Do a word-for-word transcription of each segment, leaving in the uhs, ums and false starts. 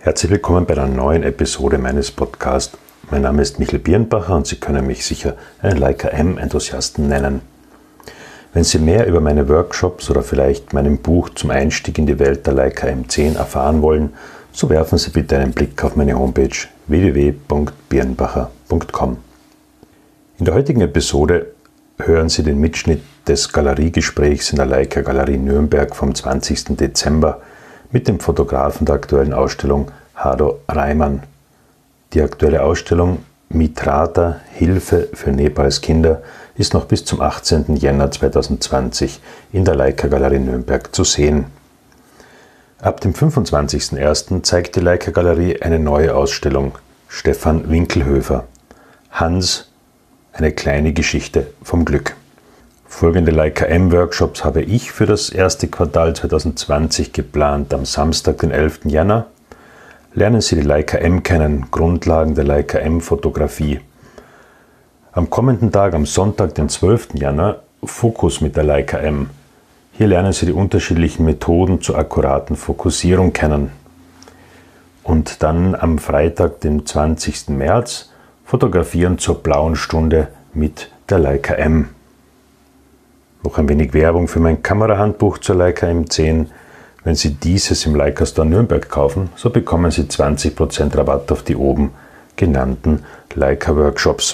Herzlich willkommen bei einer neuen Episode meines Podcasts. Mein Name ist Michael Birnbacher und Sie können mich sicher einen Leica M-Enthusiasten nennen. Wenn Sie mehr über meine Workshops oder vielleicht meinem Buch zum Einstieg in die Welt der Leica M zehn erfahren wollen, so werfen Sie bitte einen Blick auf meine Homepage w w w punkt birnbacher punkt com. In der heutigen Episode hören Sie den Mitschnitt des Galeriegesprächs in der Leica Galerie Nürnberg vom zwanzigsten Dezember mit dem Fotografen der aktuellen Ausstellung Hado Reimann. Die aktuelle Ausstellung Mitrata – Hilfe für Nepals Kinder ist noch bis zum achtzehnten Jänner zweitausendzwanzig in der Leica Galerie Nürnberg zu sehen. Ab dem fünfundzwanzigsten ersten zeigt die Leica Galerie eine neue Ausstellung, Stefan Winkelhöfer, Hans, eine kleine Geschichte vom Glück. Folgende Leica M-Workshops habe ich für das erste Quartal zweitausendzwanzig geplant. Am Samstag, den elften Jänner, lernen Sie die Leica M kennen, Grundlagen der Leica M-Fotografie. Am kommenden Tag, am Sonntag, den zwölften Jänner, Fokus mit der Leica M. Hier lernen Sie die unterschiedlichen Methoden zur akkuraten Fokussierung kennen. Und dann am Freitag, den zwanzigsten März, Fotografieren zur blauen Stunde mit der Leica M. Noch ein wenig Werbung für mein Kamerahandbuch zur Leica M zehn. Wenn Sie dieses im Leica Store Nürnberg kaufen, so bekommen Sie zwanzig Prozent Rabatt auf die oben genannten Leica Workshops.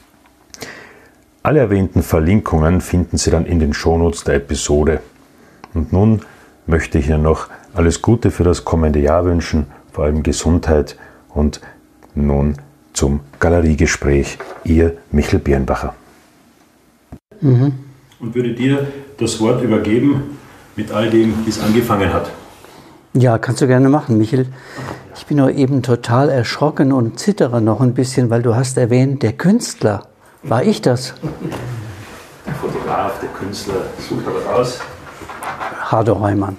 Alle erwähnten Verlinkungen finden Sie dann in den Shownotes der Episode. Und nun möchte ich Ihnen noch alles Gute für das kommende Jahr wünschen, vor allem Gesundheit, und nun zum Galeriegespräch. Ihr Michael Birnbacher. Mhm. Und würde dir das Wort übergeben mit all dem, wie es angefangen hat. Ja, kannst du gerne machen, Michael. Ich bin nur eben total erschrocken und zittere noch ein bisschen, weil du hast erwähnt, der Künstler. War ich das? Der Fotograf, der Künstler, sucht aber raus. Hado Reimann.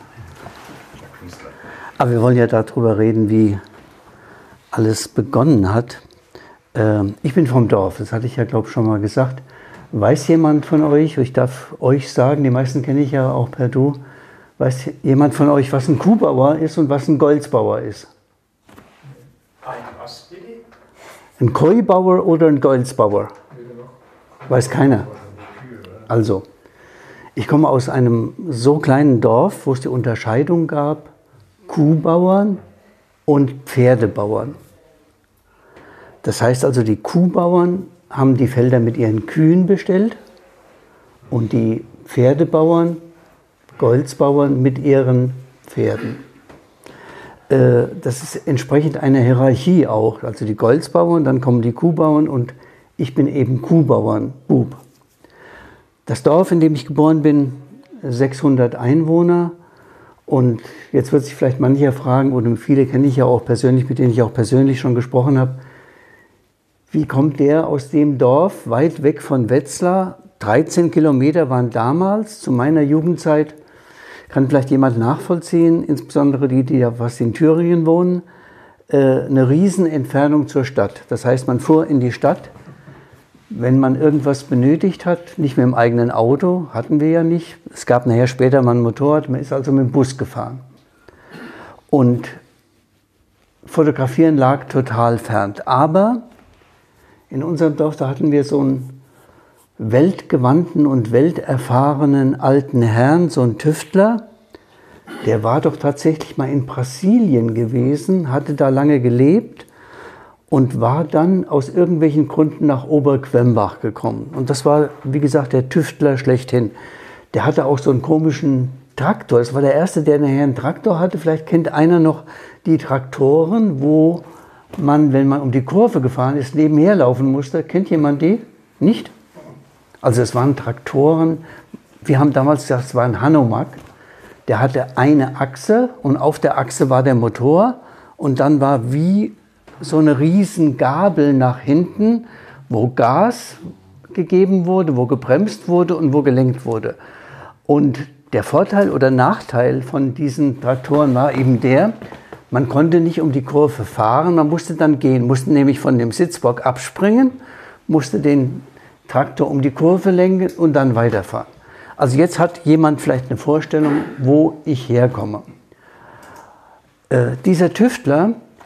Aber wir wollen ja darüber reden, wie alles begonnen hat. Ich bin vom Dorf, das hatte ich ja, glaube ich, schon mal gesagt. Weiß jemand von euch, ich darf euch sagen, die meisten kenne ich ja auch per Du, weiß jemand von euch, was ein Kuhbauer ist und was ein Goldsbauer ist? Ein was bitte? Ein Koibauer oder ein Goldsbauer? Weiß keiner. Also, ich komme aus einem so kleinen Dorf, wo es die Unterscheidung gab, Kuhbauern und Pferdebauern. Das heißt also, die Kuhbauern haben die Felder mit ihren Kühen bestellt und die Pferdebauern, Goldsbauern mit ihren Pferden. Das ist entsprechend eine Hierarchie auch. Also die Goldsbauern, dann kommen die Kuhbauern und ich bin eben Kuhbauernbub. Das Dorf, in dem ich geboren bin, sechshundert Einwohner. Und jetzt wird sich vielleicht mancher fragen, oder viele kenne ich ja auch persönlich, mit denen ich auch persönlich schon gesprochen habe, wie kommt der aus dem Dorf, weit weg von Wetzlar? dreizehn Kilometer waren damals, zu meiner Jugendzeit, kann vielleicht jemand nachvollziehen, insbesondere die, die ja fast in Thüringen wohnen, eine Riesenentfernung zur Stadt. Das heißt, man fuhr in die Stadt, wenn man irgendwas benötigt hat, nicht mit dem eigenen Auto, hatten wir ja nicht. Es gab nachher später mal ein Motorrad, man ist also mit dem Bus gefahren. Und Fotografieren lag total fern. Aber in unserem Dorf, da hatten wir so einen weltgewandten und welterfahrenen alten Herrn, so einen Tüftler. Der war doch tatsächlich mal in Brasilien gewesen, hatte da lange gelebt und war dann aus irgendwelchen Gründen nach Oberquembach gekommen. Und das war, wie gesagt, der Tüftler schlechthin. Der hatte auch so einen komischen Traktor. Das war der erste, der nachher einen Traktor hatte. Vielleicht kennt einer noch die Traktoren, wo man, wenn man um die Kurve gefahren ist, nebenher laufen musste. Kennt jemand die? Nicht? Also es waren Traktoren, wir haben damals gesagt, es war ein Hanomag. Der hatte eine Achse und auf der Achse war der Motor und dann war wie so eine riesen Gabel nach hinten, wo Gas gegeben wurde, wo gebremst wurde und wo gelenkt wurde. Und der Vorteil oder Nachteil von diesen Traktoren war eben der, man konnte nicht um die Kurve fahren, man musste dann gehen, musste nämlich von dem Sitzbock abspringen, musste den Traktor um die Kurve lenken und dann weiterfahren. Also jetzt hat jemand vielleicht eine Vorstellung, wo ich herkomme. Äh, dieser Tüftler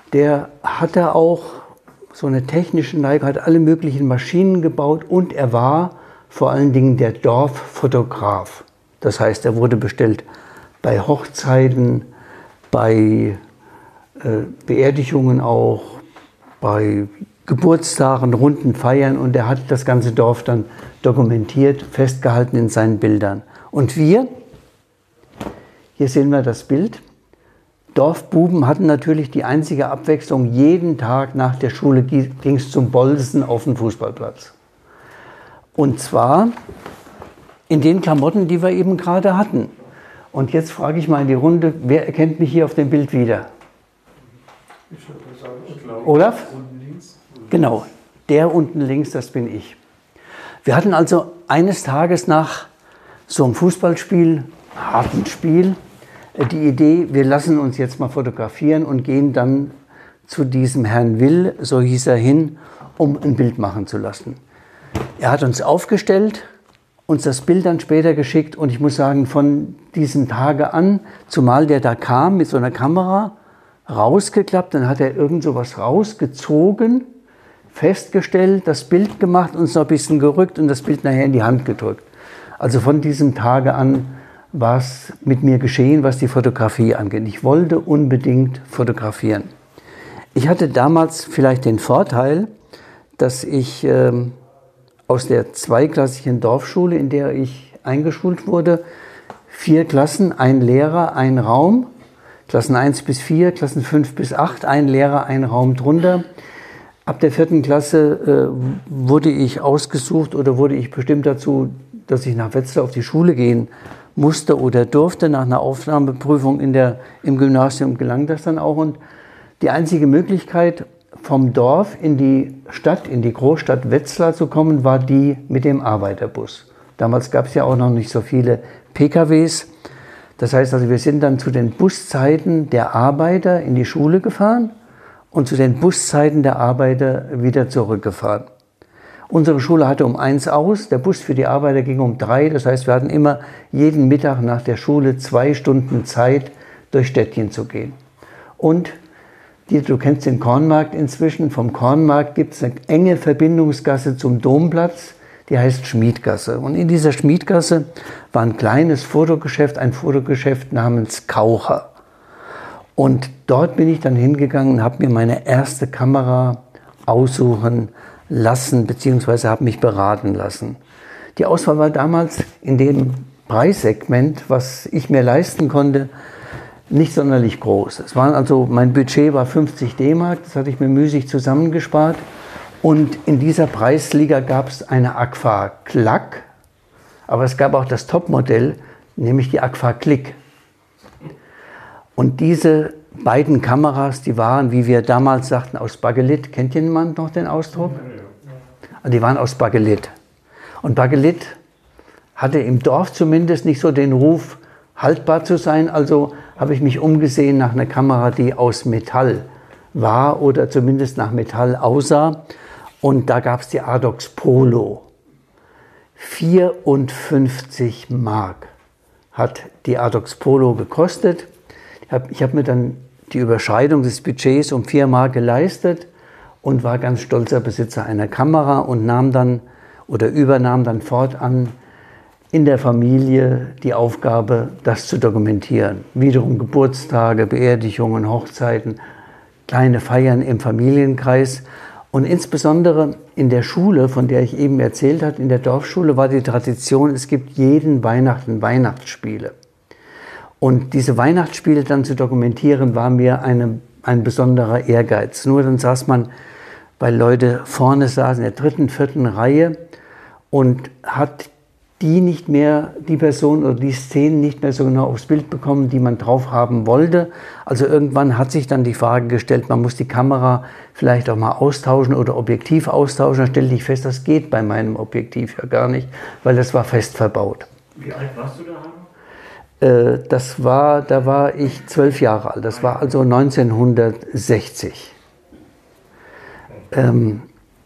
der hatte auch so eine technische Neigung, hat alle möglichen Maschinen gebaut und er war vor allen Dingen der Dorffotograf. Das heißt, er wurde bestellt bei Hochzeiten, bei äh, Beerdigungen auch, bei Geburtstagen, runden Feiern und er hat das ganze Dorf dann dokumentiert, festgehalten in seinen Bildern. Und wir, hier sehen wir das Bild, Dorfbuben hatten natürlich die einzige Abwechslung, jeden Tag nach der Schule ging es zum Bolzen auf den Fußballplatz. Und zwar in den Klamotten, die wir eben gerade hatten. Und jetzt frage ich mal in die Runde, wer erkennt mich hier auf dem Bild wieder? Ich würde sagen, Olaf? unten links. Genau, der unten links, das bin ich. Wir hatten also eines Tages nach so einem Fußballspiel, harten Spiel, die Idee, wir lassen uns jetzt mal fotografieren und gehen dann zu diesem Herrn Will, so hieß er, hin, um ein Bild machen zu lassen. Er hat uns aufgestellt, uns das Bild dann später geschickt und ich muss sagen, von diesen Tage an, zumal der da kam mit so einer Kamera, rausgeklappt, dann hat er irgend so was rausgezogen, festgestellt, das Bild gemacht, uns noch ein bisschen gerückt und das Bild nachher in die Hand gedrückt. Also von diesem Tage an war es mit mir geschehen, was die Fotografie angeht. Ich wollte unbedingt fotografieren. Ich hatte damals vielleicht den Vorteil, dass ich ähm, aus der zweiklassigen Dorfschule, in der ich eingeschult wurde, vier Klassen, ein Lehrer, ein Raum, Klassen eins bis vier, Klassen fünf bis acht, ein Lehrer, ein Raum drunter. Ab der vierten Klasse äh, wurde ich ausgesucht oder wurde ich bestimmt dazu, dass ich nach Wetzlar auf die Schule gehen musste oder durfte. Nach einer Aufnahmeprüfung in der, im Gymnasium gelang das dann auch. Und die einzige Möglichkeit, vom Dorf in die Stadt, in die Großstadt Wetzlar zu kommen, war die mit dem Arbeiterbus. Damals gab es ja auch noch nicht so viele P K Ws. Das heißt also, wir sind dann zu den Buszeiten der Arbeiter in die Schule gefahren und zu den Buszeiten der Arbeiter wieder zurückgefahren. Unsere Schule hatte um eins aus, der Bus für die Arbeiter ging um drei. Das heißt, wir hatten immer jeden Mittag nach der Schule zwei Stunden Zeit, durch Städtchen zu gehen. Und die, du kennst den Kornmarkt inzwischen. Vom Kornmarkt gibt es eine enge Verbindungsgasse zum Domplatz, die heißt Schmiedgasse. Und in dieser Schmiedgasse war ein kleines Fotogeschäft, ein Fotogeschäft namens Kaucher. Und dort bin ich dann hingegangen und habe mir meine erste Kamera aussuchen lassen, beziehungsweise habe mich beraten lassen. Die Auswahl war damals in dem Preissegment, was ich mir leisten konnte, nicht sonderlich groß. Es waren also, mein Budget war fünfzig D-Mark, das hatte ich mir müßig zusammengespart. Und in dieser Preisliga gab es eine Agfa Klack, aber es gab auch das Topmodell, nämlich die Agfa Click. Und diese beiden Kameras, die waren, wie wir damals sagten, aus Bakelit. Kennt jemand noch den Ausdruck? Also die waren aus Bakelit. Und Bakelit hatte im Dorf zumindest nicht so den Ruf, haltbar zu sein. Also habe ich mich umgesehen nach einer Kamera, die aus Metall war oder zumindest nach Metall aussah. Und da gab es die Adox Polo. vierundfünfzig Mark hat die Adox Polo gekostet. Ich habe ich hab mir dann die Überschreitung des Budgets um vier Mark geleistet und war ganz stolzer Besitzer einer Kamera und nahm dann oder übernahm dann fortan in der Familie die Aufgabe, das zu dokumentieren. Wiederum Geburtstage, Beerdigungen, Hochzeiten, kleine Feiern im Familienkreis. Und insbesondere in der Schule, von der ich eben erzählt habe, in der Dorfschule war die Tradition, es gibt jeden Weihnachten Weihnachtsspiele. Und diese Weihnachtsspiele dann zu dokumentieren, war mir eine, ein besonderer Ehrgeiz. Nur dann saß man, weil Leute vorne saßen, in der dritten, vierten Reihe und hat die nicht mehr, die Person oder die Szenen nicht mehr so genau aufs Bild bekommen, die man drauf haben wollte. Also irgendwann hat sich dann die Frage gestellt, man muss die Kamera vielleicht auch mal austauschen oder Objektiv austauschen. Da stellte ich fest, das geht bei meinem Objektiv ja gar nicht, weil das war fest verbaut. Wie alt warst du da? Das war, da war ich zwölf Jahre alt. Das war also neunzehnhundertsechzig. Ähm,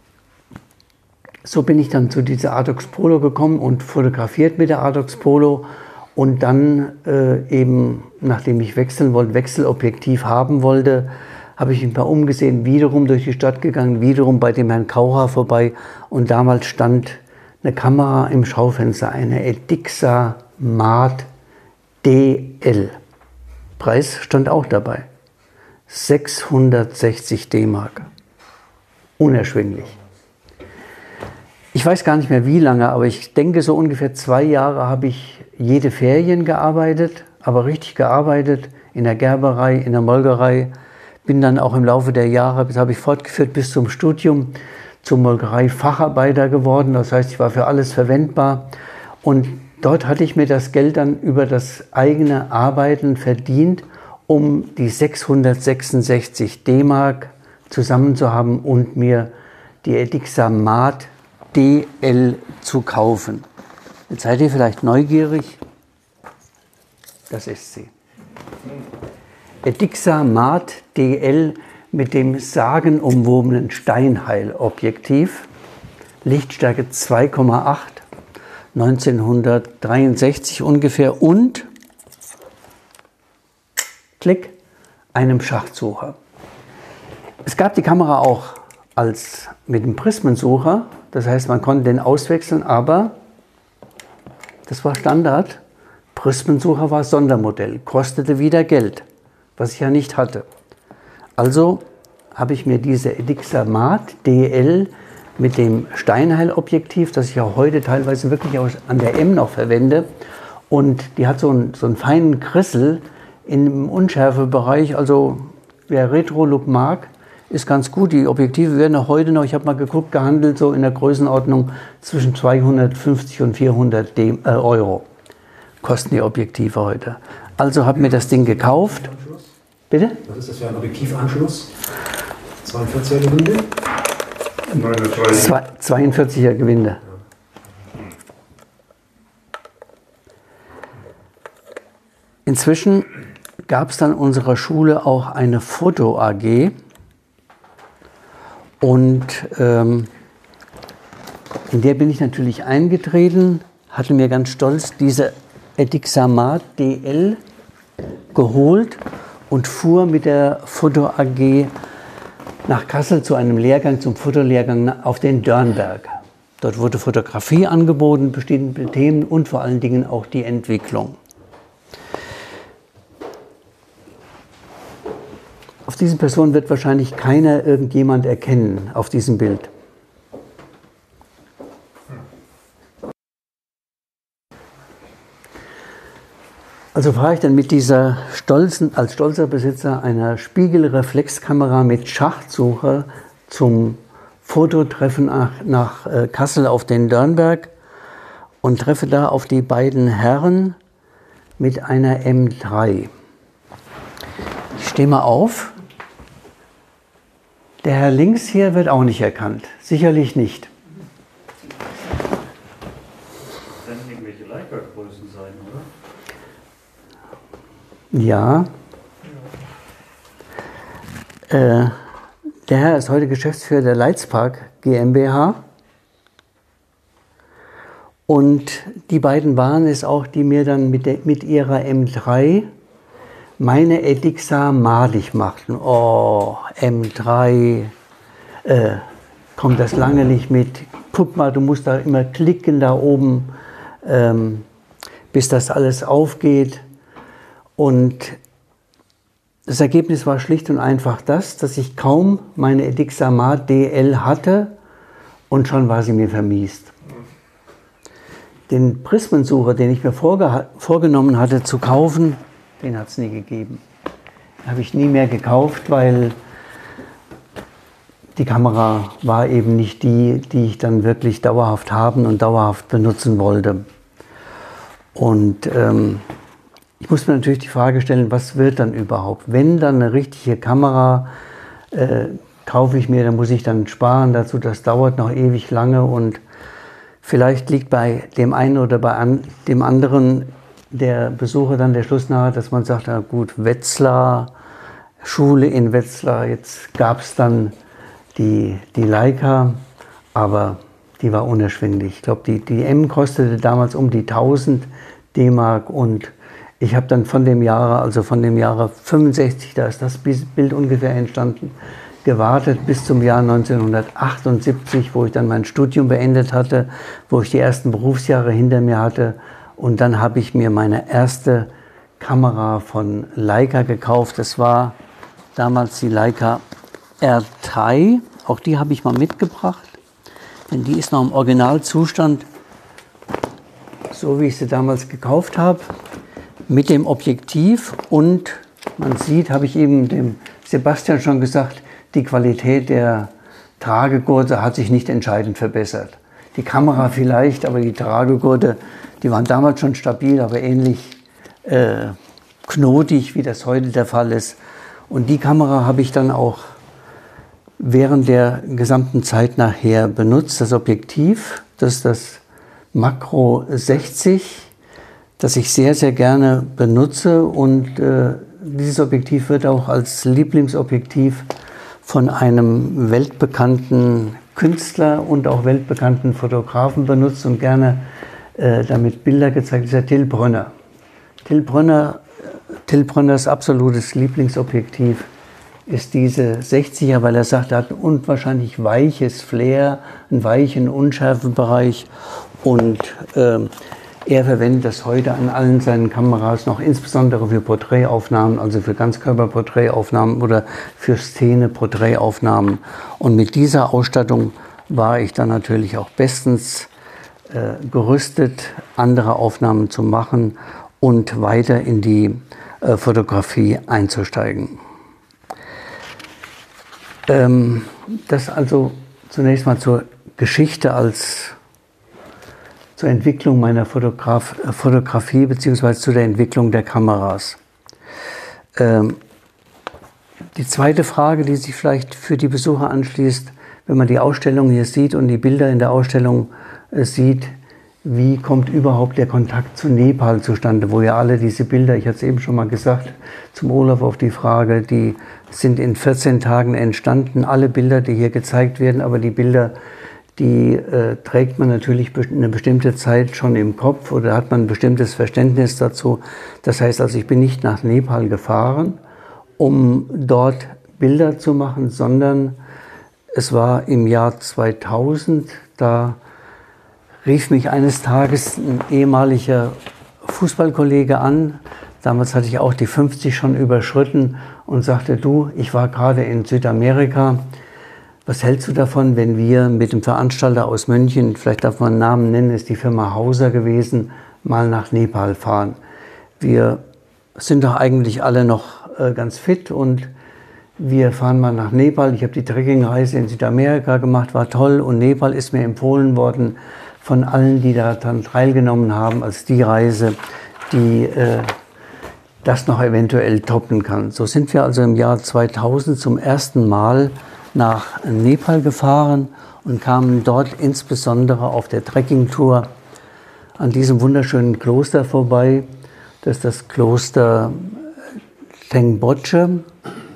so bin ich dann zu dieser Adox Polo gekommen und fotografiert mit der Adox Polo. Und dann äh, eben, nachdem ich wechseln wollte, Wechselobjektiv haben wollte, habe ich mich mal umgesehen, wiederum durch die Stadt gegangen, wiederum bei dem Herrn Kaucher vorbei. Und damals stand eine Kamera im Schaufenster, eine Edixa Mart D L. Preis stand auch dabei. sechshundertsechzig D-Mark. Unerschwinglich. Ich weiß gar nicht mehr wie lange, aber ich denke, so ungefähr zwei Jahre habe ich jede Ferien gearbeitet, aber richtig gearbeitet, in der Gerberei, in der Molkerei. Bin dann auch im Laufe der Jahre, das habe ich fortgeführt bis zum Studium, zum Molkerei-Facharbeiter geworden. Das heißt, ich war für alles verwendbar. Und dort hatte ich mir das Geld dann über das eigene Arbeiten verdient, um die sechshundertsechsundsechzig D-Mark zusammen zu haben und mir die Edixa Mart D L zu kaufen. Jetzt seid ihr vielleicht neugierig. Das ist sie. Edixa Mart D L mit dem sagenumwobenen Steinheil-Objektiv. Lichtstärke zwei Komma acht, neunzehnhundertdreiundsechzig ungefähr und Klick, einem Schachtsucher. Es gab die Kamera auch als mit dem Prismensucher, das heißt, man konnte den auswechseln, aber das war Standard. Prismensucher war Sondermodell, kostete wieder Geld, was ich ja nicht hatte. Also habe ich mir diese Edixa Mart D L mit dem Steinheil-Objektiv, das ich auch heute teilweise wirklich aus, an der M noch verwende, und die hat so einen, so einen feinen Krissel im Unschärfebereich, also wer Retro-Look mag, ist ganz gut. Die Objektive werden auch heute noch, ich habe mal geguckt, gehandelt so in der Größenordnung zwischen zweihundertfünfzig und vierhundert D, äh, Euro. Kosten die Objektive heute. Also habe mir das Ding gekauft. Bitte? Was ist das für ein Objektivanschluss? zweiundvierziger Gewinde? zweiundvierziger Gewinde. Inzwischen gab es dann in unserer Schule auch eine Foto-A G. Und ähm, in der bin ich natürlich eingetreten, hatte mir ganz stolz diese Edixa Mart D L geholt und fuhr mit der Foto-A G nach Kassel zu einem Lehrgang, zum Fotolehrgang auf den Dörnberg. Dort wurde Fotografie angeboten, bestimmte Themen und vor allen Dingen auch die Entwicklung. Auf diese Person wird wahrscheinlich keiner irgendjemand erkennen auf diesem Bild. Also fahre ich dann mit dieser stolzen, als stolzer Besitzer einer Spiegelreflexkamera mit Schachtsucher zum Fototreffen nach, nach äh, Kassel auf den Dörnberg und treffe da auf die beiden Herren mit einer M drei. Ich stehe mal auf. Der Herr links hier wird auch nicht erkannt. Sicherlich nicht. Das werden irgendwelche Leica-Größen sein, oder? Ja. Äh, der Herr ist heute Geschäftsführer der Leitzpark GmbH. Und die beiden waren es auch, die mir dann mit, der, mit ihrer M drei meine Edixa malig machten. Oh, M drei, äh, kommt das lange nicht mit. Guck mal, du musst da immer klicken da oben, ähm, bis das alles aufgeht. Und das Ergebnis war schlicht und einfach das, dass ich kaum meine Edixa Mart D L hatte und schon war sie mir vermiest. Den Prismensucher, den ich mir vorge vorgenommen hatte zu kaufen, den hat es nie gegeben. Den habe ich nie mehr gekauft, weil die Kamera war eben nicht die, die ich dann wirklich dauerhaft haben und dauerhaft benutzen wollte. Und ähm, ich muss mir natürlich die Frage stellen, was wird dann überhaupt? Wenn dann eine richtige Kamera äh, kaufe ich mir, dann muss ich dann sparen dazu, das dauert noch ewig lange und vielleicht liegt bei dem einen oder bei an, dem anderen der Besucher dann der Schluss nahe, dass man sagt, na gut, Wetzlar, Schule in Wetzlar, jetzt gab es dann die, die Leica, aber die war unerschwinglich. Ich glaube, die, die M kostete damals um die tausend D-Mark und Ich habe dann von dem Jahre, also von dem Jahre fünfundsechzig, da ist das Bild ungefähr entstanden, gewartet bis zum Jahr neunzehnhundertachtundsiebzig, wo ich dann mein Studium beendet hatte, wo ich die ersten Berufsjahre hinter mir hatte. Und dann habe ich mir meine erste Kamera von Leica gekauft. Das war damals die Leica R drei. Auch die habe ich mal mitgebracht, denn die ist noch im Originalzustand, so wie ich sie damals gekauft habe, mit dem Objektiv. Und man sieht, habe ich eben dem Sebastian schon gesagt, die Qualität der Tragegurte hat sich nicht entscheidend verbessert. Die Kamera vielleicht, aber die Tragegurte, die waren damals schon stabil, aber ähnlich äh, knotig, wie das heute der Fall ist. Und die Kamera habe ich dann auch während der gesamten Zeit nachher benutzt. Das Objektiv, das ist das Makro sechzig, das ich sehr, sehr gerne benutze. Und äh, dieses Objektiv wird auch als Lieblingsobjektiv von einem weltbekannten Künstler und auch weltbekannten Fotografen benutzt und gerne äh, damit Bilder gezeigt, das ist der Till Brönner. Till Brönner, Till Brönners absolutes Lieblingsobjektiv ist diese sechziger, weil er sagt, er hat ein unwahrscheinlich weiches Flair, einen weichen Unschärfebereich und äh, er verwendet das heute an allen seinen Kameras noch, insbesondere für Porträtaufnahmen, also für Ganzkörperporträtaufnahmen oder für Szene-Porträtaufnahmen. Und mit dieser Ausstattung war ich dann natürlich auch bestens äh, gerüstet, andere Aufnahmen zu machen und weiter in die äh, Fotografie einzusteigen. Ähm, das also zunächst mal zur Geschichte als zur Entwicklung meiner Fotograf Fotografie bzw. zu der Entwicklung der Kameras. Ähm, die zweite Frage, die sich vielleicht für die Besucher anschließt, wenn man die Ausstellung hier sieht und die Bilder in der Ausstellung äh, sieht, wie kommt überhaupt der Kontakt zu Nepal zustande, wo ja alle diese Bilder, ich hatte es eben schon mal gesagt, zum Olaf auf die Frage, die sind in vierzehn Tagen entstanden, alle Bilder, die hier gezeigt werden, aber die Bilder, die äh, trägt man natürlich eine bestimmte Zeit schon im Kopf oder hat man ein bestimmtes Verständnis dazu. Das heißt also, ich bin nicht nach Nepal gefahren, um dort Bilder zu machen, sondern es war im Jahr zweitausend, da rief mich eines Tages ein ehemaliger Fußballkollege an. Damals hatte ich auch die fünfzig schon überschritten und sagte, du, ich war gerade in Südamerika. Was hältst du davon, wenn wir mit dem Veranstalter aus München, vielleicht darf man einen Namen nennen, ist die Firma Hauser gewesen, mal nach Nepal fahren? Wir sind doch eigentlich alle noch äh, ganz fit und wir fahren mal nach Nepal. Ich habe die Trekkingreise in Südamerika gemacht, war toll und Nepal ist mir empfohlen worden von allen, die da dann teilgenommen haben, als die Reise, die äh, das noch eventuell toppen kann. So sind wir also im Jahr zweitausend zum ersten Mal nach Nepal gefahren und kamen dort insbesondere auf der Trekkingtour an diesem wunderschönen Kloster vorbei. Das ist das Kloster Tengboche,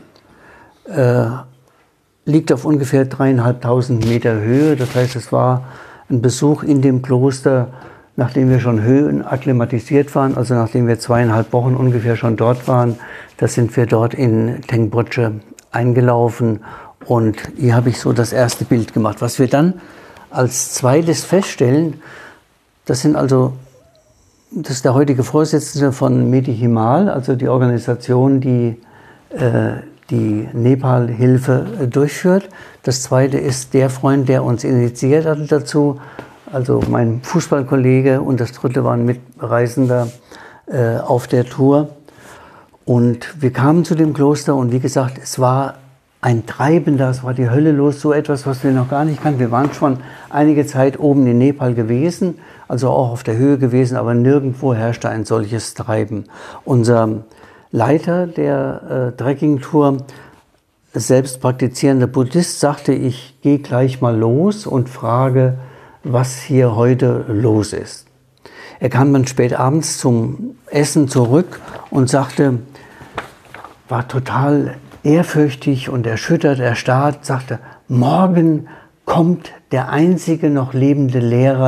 äh, liegt auf ungefähr dreieinhalbtausend Meter Höhe. Das heißt, es war ein Besuch in dem Kloster, nachdem wir schon Höhen akklimatisiert waren, also nachdem wir zweieinhalb Wochen ungefähr schon dort waren. Da sind wir dort in Tengboche eingelaufen. Und hier habe ich so das erste Bild gemacht. Was wir dann als zweites feststellen, das sind also, das ist der heutige Vorsitzende von Medihimal, also die Organisation, die äh, die Nepal-Hilfe äh, durchführt. Das zweite ist der Freund, der uns initiiert hatte dazu, also mein Fußballkollege. Und das dritte war ein Mitreisender äh, auf der Tour. Und wir kamen zu dem Kloster und wie gesagt, es war ein Treiben da, es war die Hölle los, so etwas, was wir noch gar nicht kannten. Wir waren schon einige Zeit oben in Nepal gewesen, also auch auf der Höhe gewesen, aber nirgendwo herrschte ein solches Treiben. Unser Leiter der äh, Trekkingtour, selbst praktizierender Buddhist, sagte, ich gehe gleich mal los und frage, was hier heute los ist. Er kam dann spät abends zum Essen zurück und sagte, war total ehrfürchtig und erschüttert, erstarrt, sagte, morgen kommt der einzige noch lebende Lehrer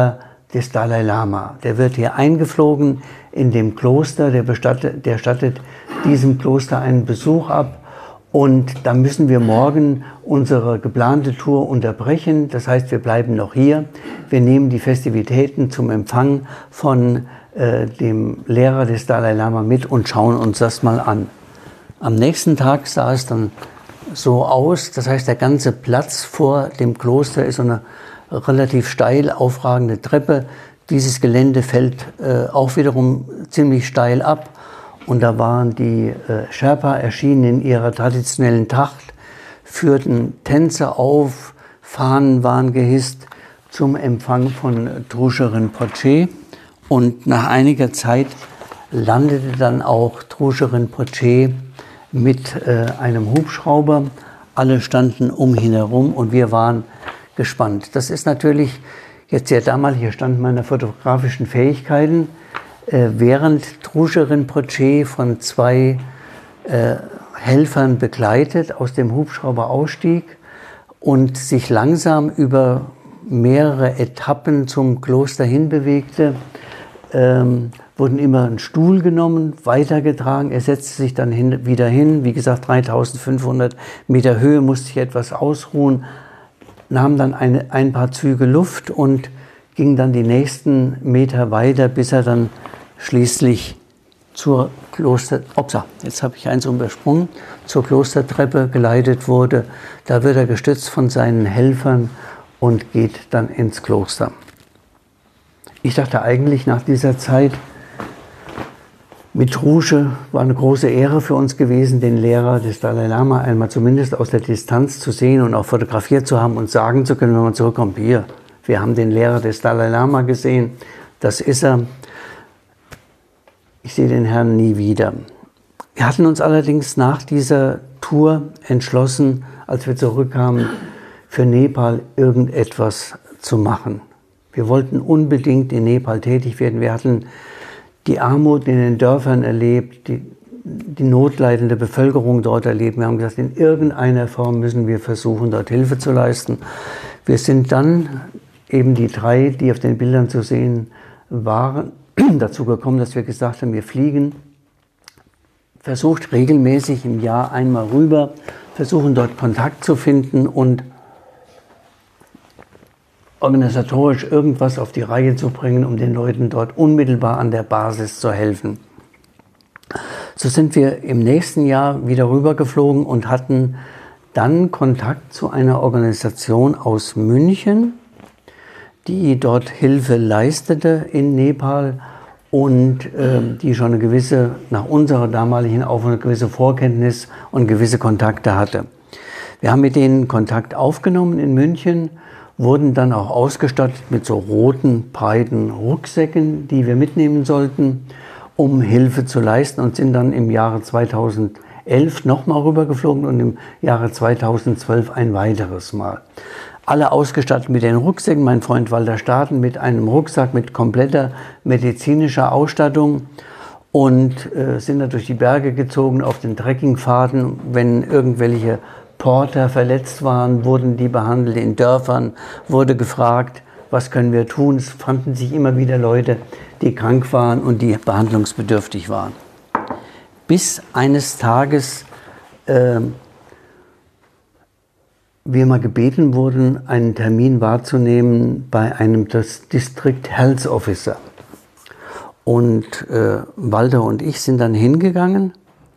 des Dalai Lama. Der wird hier eingeflogen in dem Kloster, der, bestattet, der stattet diesem Kloster einen Besuch ab. Und da müssen wir morgen unsere geplante Tour unterbrechen. Das heißt, wir bleiben noch hier. Wir nehmen die Festivitäten zum Empfang von äh, dem Lehrer des Dalai Lama mit und schauen uns das mal an. Am nächsten Tag sah es dann so aus. Das heißt, der ganze Platz vor dem Kloster ist so eine relativ steil aufragende Treppe. Dieses Gelände fällt äh, auch wiederum ziemlich steil ab. Und da waren die äh, Sherpa erschienen in ihrer traditionellen Tracht, führten Tänze auf, Fahnen waren gehisst zum Empfang von Trungpa Rinpoche. Und nach einiger Zeit landete dann auch Trungpa Rinpoche mit äh, einem Hubschrauber. Alle standen um ihn herum und wir waren gespannt. Das ist natürlich jetzt sehr damalige Stand meiner fotografischen Fähigkeiten. Während Trungpa Rinpoche von zwei äh, Helfern begleitet aus dem Hubschrauber ausstieg und sich langsam über mehrere Etappen zum Kloster hinbewegte, ähm, wurden immer ein Stuhl genommen, weitergetragen. Er setzte sich dann hin, wieder hin, wie gesagt dreitausendfünfhundert Meter Höhe, musste sich etwas ausruhen, nahm dann eine, ein paar Züge Luft und ging dann die nächsten Meter weiter, bis er dann schließlich zur Kloster, opsa, jetzt habe ich eins übersprungen, zur Klostertreppe geleitet wurde. Da wird er gestützt von seinen Helfern und geht dann ins Kloster. Ich dachte eigentlich nach dieser Zeit, mit Trungpa war eine große Ehre für uns gewesen, den Lehrer des Dalai Lama einmal zumindest aus der Distanz zu sehen und auch fotografiert zu haben und sagen zu können, wenn man zurückkommt, hier, wir haben den Lehrer des Dalai Lama gesehen, das ist er. Ich sehe den Herrn nie wieder. Wir hatten uns allerdings nach dieser Tour entschlossen, als wir zurückkamen, für Nepal irgendetwas zu machen. Wir wollten unbedingt in Nepal tätig werden. Wir hatten die Armut in den Dörfern erlebt, die, die notleidende Bevölkerung dort erlebt. Wir haben gesagt, in irgendeiner Form müssen wir versuchen, dort Hilfe zu leisten. Wir sind dann, eben die drei, die auf den Bildern zu sehen waren, dazu gekommen, dass wir gesagt haben, wir fliegen, versucht regelmäßig im Jahr einmal rüber, versuchen dort Kontakt zu finden und organisatorisch irgendwas auf die Reihe zu bringen, um den Leuten dort unmittelbar an der Basis zu helfen. So sind wir im nächsten Jahr wieder rübergeflogen und hatten dann Kontakt zu einer Organisation aus München, die dort Hilfe leistete in Nepal und äh, die schon eine gewisse, nach unserer damaligen auch eine gewisse Vorkenntnis und gewisse Kontakte hatte. Wir haben mit denen Kontakt aufgenommen in München, wurden dann auch ausgestattet mit so roten, breiten Rucksäcken, die wir mitnehmen sollten, um Hilfe zu leisten und sind dann im Jahre zweitausendelf nochmal rübergeflogen und im Jahre zweitausendzwölf ein weiteres Mal. Alle ausgestattet mit den Rucksäcken, mein Freund Walter Staaten mit einem Rucksack mit kompletter medizinischer Ausstattung und äh, sind da durch die Berge gezogen auf den Trekkingpfaden. Wenn irgendwelche Porter verletzt waren, wurden die behandelt. In Dörfern wurde gefragt, was können wir tun. Es fanden sich immer wieder Leute, die krank waren und die behandlungsbedürftig waren. Bis eines Tages äh, wir mal gebeten wurden, einen Termin wahrzunehmen bei einem District Health Officer. Und äh, Walter und ich sind dann hingegangen.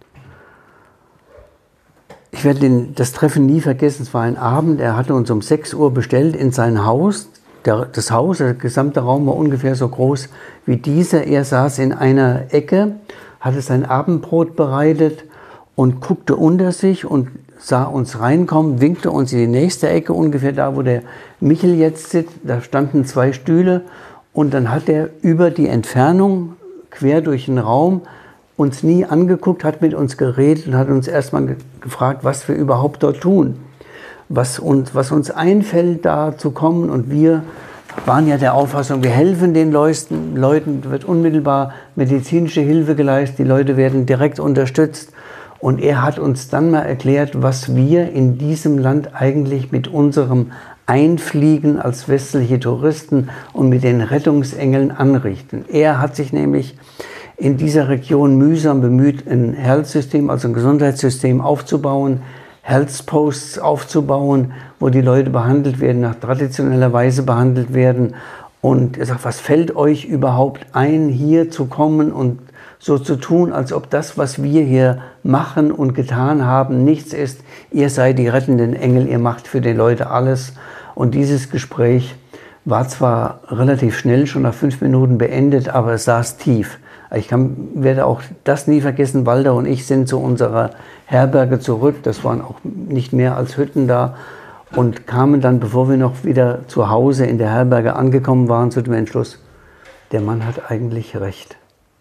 Ich werde den, das Treffen nie vergessen, es war ein Abend, er hatte uns um sechs Uhr bestellt in sein Haus. Der, das Haus, der gesamte Raum war ungefähr so groß wie dieser. Er saß in einer Ecke, hatte sein Abendbrot bereitet und guckte unter sich und sah uns reinkommen, winkte uns in die nächste Ecke, ungefähr da, wo der Michel jetzt sitzt. Da standen zwei Stühle und dann hat er über die Entfernung, quer durch den Raum, uns nie angeguckt, hat mit uns geredet und hat uns erstmal ge gefragt, was wir überhaupt dort tun, was uns, was uns einfällt, da zu kommen. Und wir waren ja der Auffassung, wir helfen den Leuten, Leuten wird unmittelbar medizinische Hilfe geleistet, die Leute werden direkt unterstützt. Und er hat uns dann mal erklärt, was wir in diesem Land eigentlich mit unserem einfliegen als westliche Touristen und mit den Rettungsengeln anrichten. Er hat sich nämlich in dieser Region mühsam bemüht, ein Health-System, also ein Gesundheitssystem aufzubauen, Health Posts aufzubauen, wo die Leute behandelt werden, nach traditioneller Weise behandelt werden. Und er sagt, was fällt euch überhaupt ein, hier zu kommen und so zu tun, als ob das, was wir hier machen und getan haben, nichts ist. Ihr seid die rettenden Engel, ihr macht für die Leute alles. Und dieses Gespräch war zwar relativ schnell, schon nach fünf Minuten beendet, aber es saß tief. Ich kann, werde auch das nie vergessen. Walter und ich sind zu unserer Herberge zurück. Das waren auch nicht mehr als Hütten da. Und kamen dann, bevor wir noch wieder zu Hause in der Herberge angekommen waren, zu dem Entschluss, der Mann hat eigentlich recht.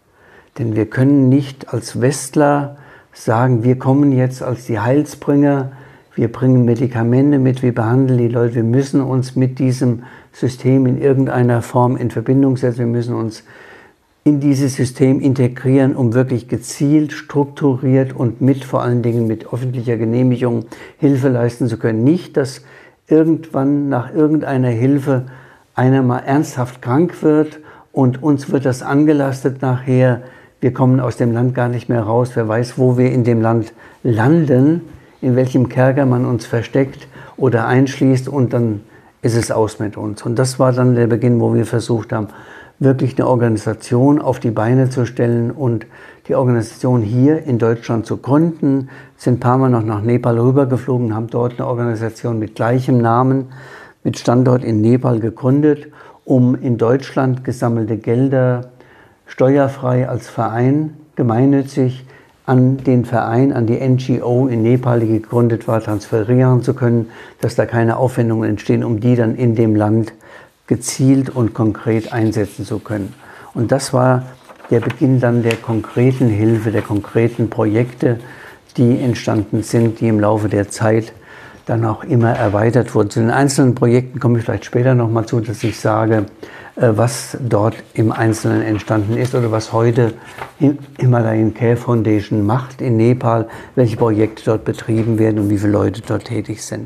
Denn wir können nicht als Westler sagen, wir kommen jetzt als die Heilsbringer, wir bringen Medikamente mit, wir behandeln die Leute. Wir müssen uns mit diesem System in irgendeiner Form in Verbindung setzen. Wir müssen uns in dieses System integrieren, um wirklich gezielt, strukturiert und mit vor allen Dingen mit öffentlicher Genehmigung Hilfe leisten zu können. Nicht, dass irgendwann nach irgendeiner Hilfe einer mal ernsthaft krank wird und uns wird das angelastet nachher. Wir kommen aus dem Land gar nicht mehr raus. Wer weiß, wo wir in dem Land landen, in welchem Kerker man uns versteckt oder einschließt und dann ist es aus mit uns. Und das war dann der Beginn, wo wir versucht haben, wirklich eine Organisation auf die Beine zu stellen und die Organisation hier in Deutschland zu gründen. Sind ein paar Mal noch nach Nepal rübergeflogen, haben dort eine Organisation mit gleichem Namen, mit Standort in Nepal gegründet, um in Deutschland gesammelte Gelder steuerfrei als Verein, gemeinnützig, an den Verein, an die N G O in Nepal, die gegründet war, transferieren zu können, dass da keine Aufwendungen entstehen, um die dann in dem Land gezielt und konkret einsetzen zu können. Und das war der Beginn dann der konkreten Hilfe, der konkreten Projekte, die entstanden sind, die im Laufe der Zeit dann auch immer erweitert wurden. Zu den einzelnen Projekten komme ich vielleicht später nochmal zu, dass ich sage, was dort im Einzelnen entstanden ist oder was heute Himalayan Care Foundation macht in Nepal, welche Projekte dort betrieben werden und wie viele Leute dort tätig sind.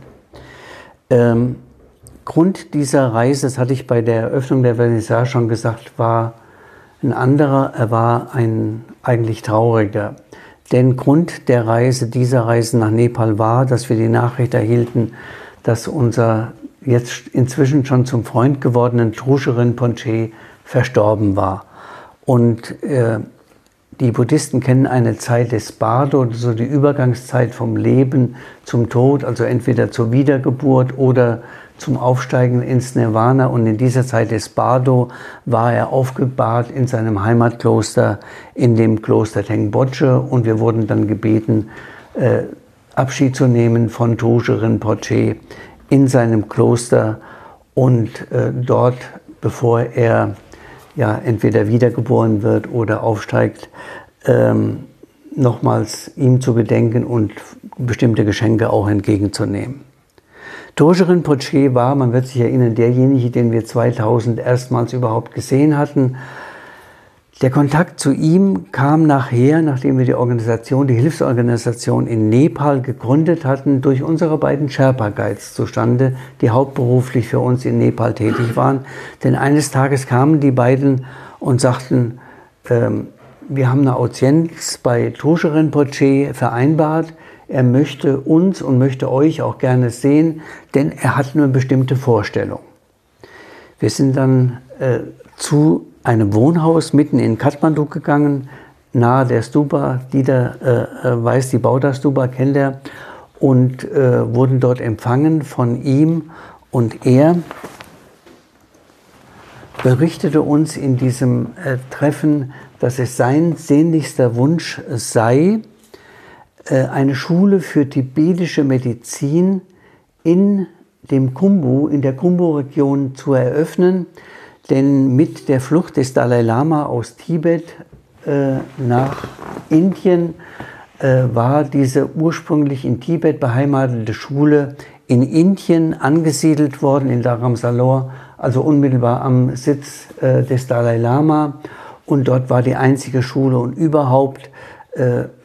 Ähm, Grund dieser Reise, das hatte ich bei der Eröffnung der Vernissage schon gesagt, war ein anderer, er war ein eigentlich trauriger. Denn Grund der Reise, dieser Reise nach Nepal war, dass wir die Nachricht erhielten, dass unser jetzt inzwischen schon zum Freund gewordenen Trungpa Rinpoche verstorben war. Und äh, die Buddhisten kennen eine Zeit des Bardo, so die Übergangszeit vom Leben zum Tod, also entweder zur Wiedergeburt oder zum Aufsteigen ins Nirvana. Und in dieser Zeit des Bardo war er aufgebahrt in seinem Heimatkloster, in dem Kloster Tengboche. Und wir wurden dann gebeten, äh, Abschied zu nehmen von Trungpa Rinpoche in seinem Kloster und äh, dort, bevor er ja entweder wiedergeboren wird oder aufsteigt, ähm, nochmals ihm zu gedenken und bestimmte Geschenke auch entgegenzunehmen. Trungpa Rinpoche war, man wird sich erinnern, derjenige, den wir zweitausend erstmals überhaupt gesehen hatten. Der Kontakt zu ihm kam nachher, nachdem wir die Organisation, die Hilfsorganisation in Nepal gegründet hatten, durch unsere beiden Sherpa Guides zustande, die hauptberuflich für uns in Nepal tätig waren. Denn eines Tages kamen die beiden und sagten, ähm, wir haben eine Audienz bei Trungpa Rinpoche vereinbart. Er möchte uns und möchte euch auch gerne sehen, denn er hat eine bestimmte Vorstellung. Wir sind dann äh, zu einem Wohnhaus mitten in Kathmandu gegangen, nahe der Stupa. Dieter äh, weiß, die Bauta Stupa kennt er, und äh, wurden dort empfangen von ihm. Und er berichtete uns in diesem äh, Treffen, dass es sein sehnlichster Wunsch sei, äh, eine Schule für tibetische Medizin in dem Khumbu, in der Khumbu-Region zu eröffnen. Denn mit der Flucht des Dalai Lama aus Tibet äh, nach Indien äh, war diese ursprünglich in Tibet beheimatete Schule in Indien angesiedelt worden, in Dharamsala, also unmittelbar am Sitz äh, des Dalai Lama. Und dort war die einzige Schule und überhaupt äh,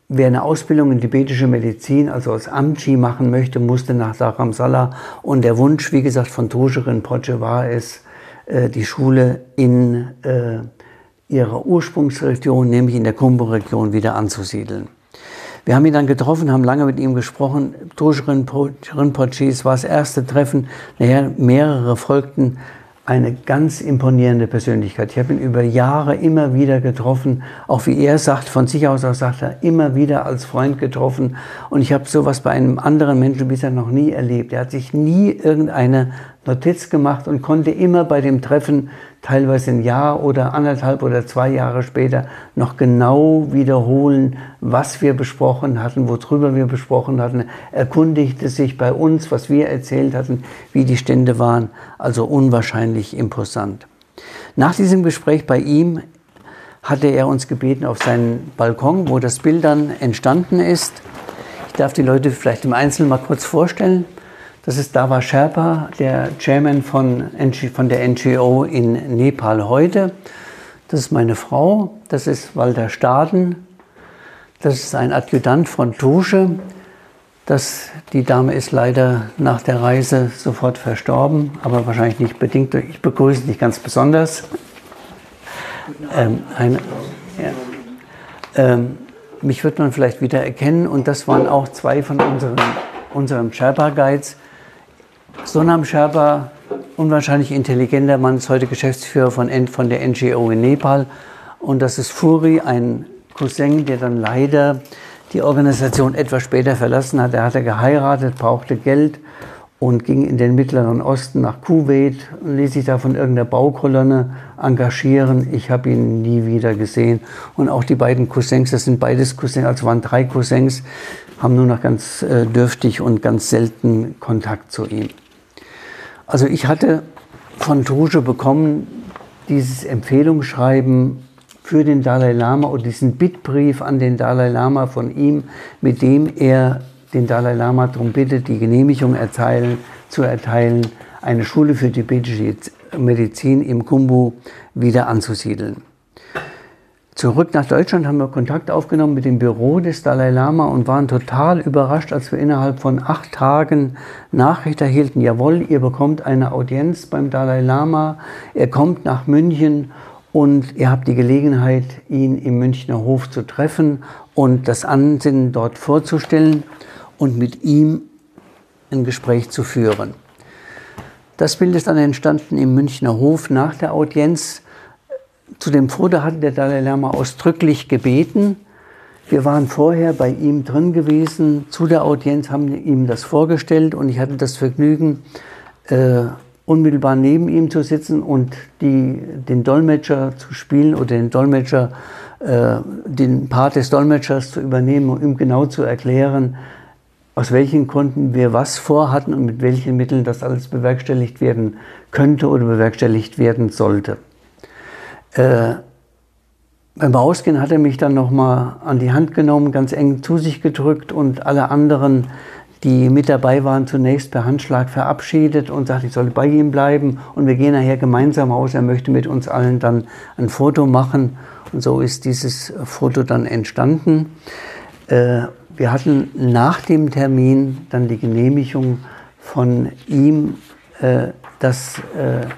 wer eine Ausbildung in tibetische Medizin, also als Amchi machen möchte, musste nach Dharamsala. Und der Wunsch, wie gesagt, von Trungpa Rinpoche war es, die Schule in äh, ihrer Ursprungsregion, nämlich in der Khumbu-Region, wieder anzusiedeln. Wir haben ihn dann getroffen, haben lange mit ihm gesprochen. Trungpa Rinpoche, es war das erste Treffen, nachher mehrere folgten. Eine ganz imponierende Persönlichkeit. Ich habe ihn über Jahre immer wieder getroffen, auch wie er sagt, von sich aus, aus sagt er, immer wieder als Freund getroffen. Und ich habe sowas bei einem anderen Menschen bisher noch nie erlebt. Er hat sich nie irgendeine Notiz gemacht und konnte immer bei dem Treffen, teilweise ein Jahr oder anderthalb oder zwei Jahre später, noch genau wiederholen, was wir besprochen hatten, worüber wir besprochen hatten. Erkundigte sich bei uns, was wir erzählt hatten, wie die Stände waren. Also unwahrscheinlich imposant. Nach diesem Gespräch bei ihm hatte er uns gebeten auf seinen Balkon, wo das Bild dann entstanden ist. Ich darf die Leute vielleicht im Einzelnen mal kurz vorstellen. Das ist Dawa Sherpa, der Chairman von, von der N G O in Nepal heute. Das ist meine Frau, das ist Walter Staden, das ist ein Adjutant von Trungpa. Das, die Dame ist leider nach der Reise sofort verstorben, aber wahrscheinlich nicht bedingt. Ich begrüße dich ganz besonders. Ähm, eine, ja. ähm, mich wird man vielleicht wieder erkennen und das waren auch zwei von unseren, unseren Sherpa-Guides. Sonam Sherpa, unwahrscheinlich intelligenter Mann, ist heute Geschäftsführer von, von der N G O in Nepal. Und das ist Furi, ein Cousin, der dann leider die Organisation etwas später verlassen hat. Er hatte geheiratet, brauchte Geld und ging in den Mittleren Osten nach Kuwait und ließ sich da von irgendeiner Baukolonne engagieren. Ich habe ihn nie wieder gesehen. Und auch die beiden Cousins, das sind beides Cousins, also waren drei Cousins, haben nur noch ganz äh, dürftig und ganz selten Kontakt zu ihm. Also ich hatte von Trungpa bekommen dieses Empfehlungsschreiben für den Dalai Lama und diesen Bittbrief an den Dalai Lama von ihm, mit dem er den Dalai Lama darum bittet, die Genehmigung erteilen, zu erteilen, eine Schule für tibetische Medizin im Khumbu wieder anzusiedeln. Zurück nach Deutschland haben wir Kontakt aufgenommen mit dem Büro des Dalai Lama und waren total überrascht, als wir innerhalb von acht Tagen Nachricht erhielten, jawohl, ihr bekommt eine Audienz beim Dalai Lama, er kommt nach München und ihr habt die Gelegenheit, ihn im Münchner Hof zu treffen und das Ansinnen dort vorzustellen und mit ihm ein Gespräch zu führen. Das Bild ist dann entstanden im Münchner Hof nach der Audienz. Zu dem Foto hatte der Dalai Lama ausdrücklich gebeten. Wir waren vorher bei ihm drin gewesen, zu der Audienz, haben ihm das vorgestellt und ich hatte das Vergnügen, äh, unmittelbar neben ihm zu sitzen und die, den Dolmetscher zu spielen oder den Dolmetscher, äh, den Part des Dolmetschers zu übernehmen, um ihm genau zu erklären, aus welchen Gründen wir was vorhatten und mit welchen Mitteln das alles bewerkstelligt werden könnte oder bewerkstelligt werden sollte. Äh, beim Rausgehen hat er mich dann nochmal an die Hand genommen, ganz eng zu sich gedrückt und alle anderen, die mit dabei waren, zunächst per Handschlag verabschiedet und sagte, ich solle bei ihm bleiben und wir gehen nachher gemeinsam raus. Er möchte mit uns allen dann ein Foto machen und so ist dieses Foto dann entstanden. Äh, wir hatten nach dem Termin dann die Genehmigung von ihm, äh, dass äh,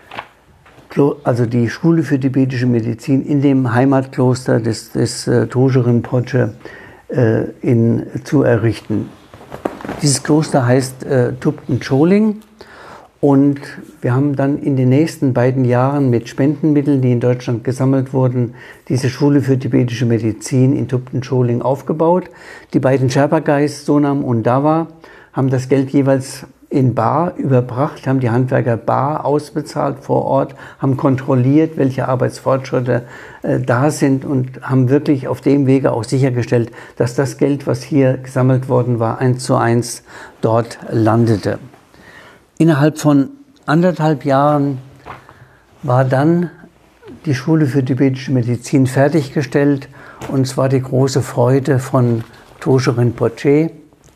also die Schule für tibetische Medizin in dem Heimatkloster des, des äh, Trungpa Rinpoche äh, in, zu errichten. Dieses Kloster heißt äh, Thupten Choling und wir haben dann in den nächsten beiden Jahren mit Spendenmitteln, die in Deutschland gesammelt wurden, diese Schule für tibetische Medizin in Thupten Choling aufgebaut. Die beiden Sherpa-Guides, Sonam und Dawa, haben das Geld jeweils in bar überbracht, haben die Handwerker bar ausbezahlt vor Ort, haben kontrolliert, welche Arbeitsfortschritte äh, da sind und haben wirklich auf dem Wege auch sichergestellt, dass das Geld, was hier gesammelt worden war, eins zu eins dort landete. Innerhalb von anderthalb Jahren war dann die Schule für tibetische Medizin fertiggestellt und es war die große Freude von Trungpa Rinpoche,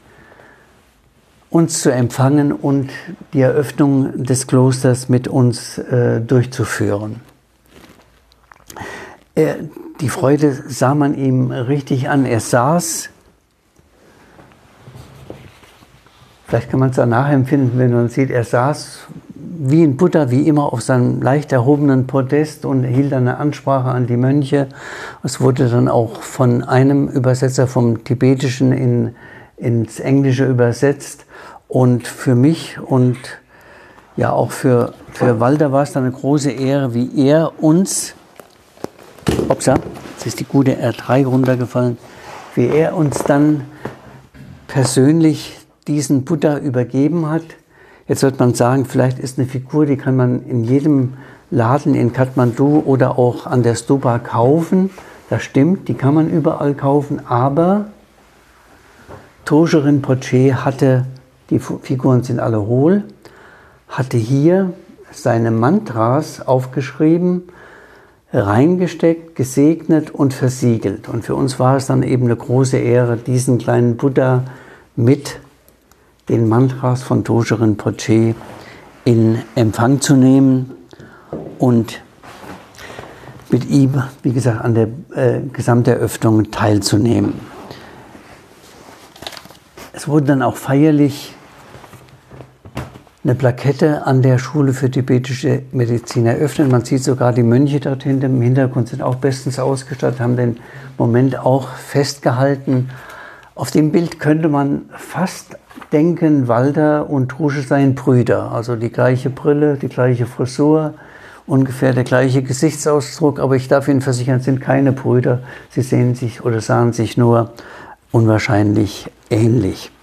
uns zu empfangen und die Eröffnung des Klosters mit uns äh, durchzuführen. Äh, die Freude sah man ihm richtig an. Er saß, vielleicht kann man es auch nachempfinden, wenn man sieht, er saß wie ein Buddha, wie immer, auf seinem leicht erhobenen Podest und hielt eine Ansprache an die Mönche. Es wurde dann auch von einem Übersetzer vom Tibetischen in, ins Englische übersetzt. Und für mich und ja auch für, für Walter war es dann eine große Ehre, wie er uns, upsa, jetzt ist die gute R drei runtergefallen, wie er uns dann persönlich diesen Buddha übergeben hat. Jetzt wird man sagen, vielleicht ist eine Figur, die kann man in jedem Laden in Kathmandu oder auch an der Stupa kaufen. Das stimmt, die kann man überall kaufen, aber Trungpa Rinpoche hatte, die Figuren sind alle hohl, hatte hier seine Mantras aufgeschrieben, reingesteckt, gesegnet und versiegelt. Und für uns war es dann eben eine große Ehre, diesen kleinen Buddha mit den Mantras von Trungpa Rinpoche in Empfang zu nehmen und mit ihm, wie gesagt, an der äh, Gesamteröffnung teilzunehmen. Es wurde dann auch feierlich eine Plakette an der Schule für tibetische Medizin eröffnet. Man sieht sogar die Mönche dort hinten im Hintergrund sind auch bestens ausgestattet, haben den Moment auch festgehalten. Auf dem Bild könnte man fast denken, Walter und Trungpa seien Brüder. Also die gleiche Brille, die gleiche Frisur, ungefähr der gleiche Gesichtsausdruck. Aber ich darf Ihnen versichern, es sind keine Brüder. Sie sehen sich oder sahen sich nur unwahrscheinlich ähnlich.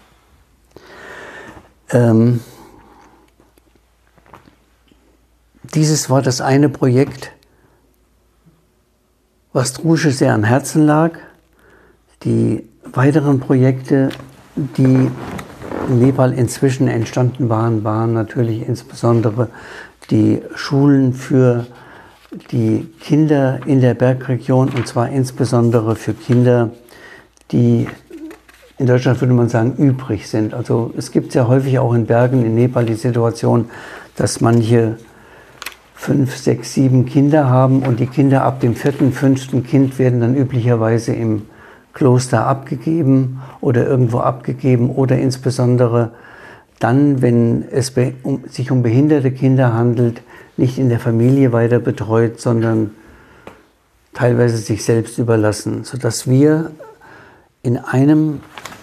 Ähm, dieses war das eine Projekt, was Trungpa sehr am Herzen lag. Die weiteren Projekte, die in Nepal inzwischen entstanden waren, waren natürlich insbesondere die Schulen für die Kinder in der Bergregion, und zwar insbesondere für Kinder, die in Deutschland würde man sagen übrig sind. Also es gibt sehr häufig auch in Bergen in Nepal die Situation, dass manche fünf, sechs, sieben Kinder haben und die Kinder ab dem vierten, fünften Kind werden dann üblicherweise im Kloster abgegeben oder irgendwo abgegeben oder insbesondere dann, wenn es sich um behinderte Kinder handelt, nicht in der Familie weiter betreut, sondern teilweise sich selbst überlassen, sodass wir in einem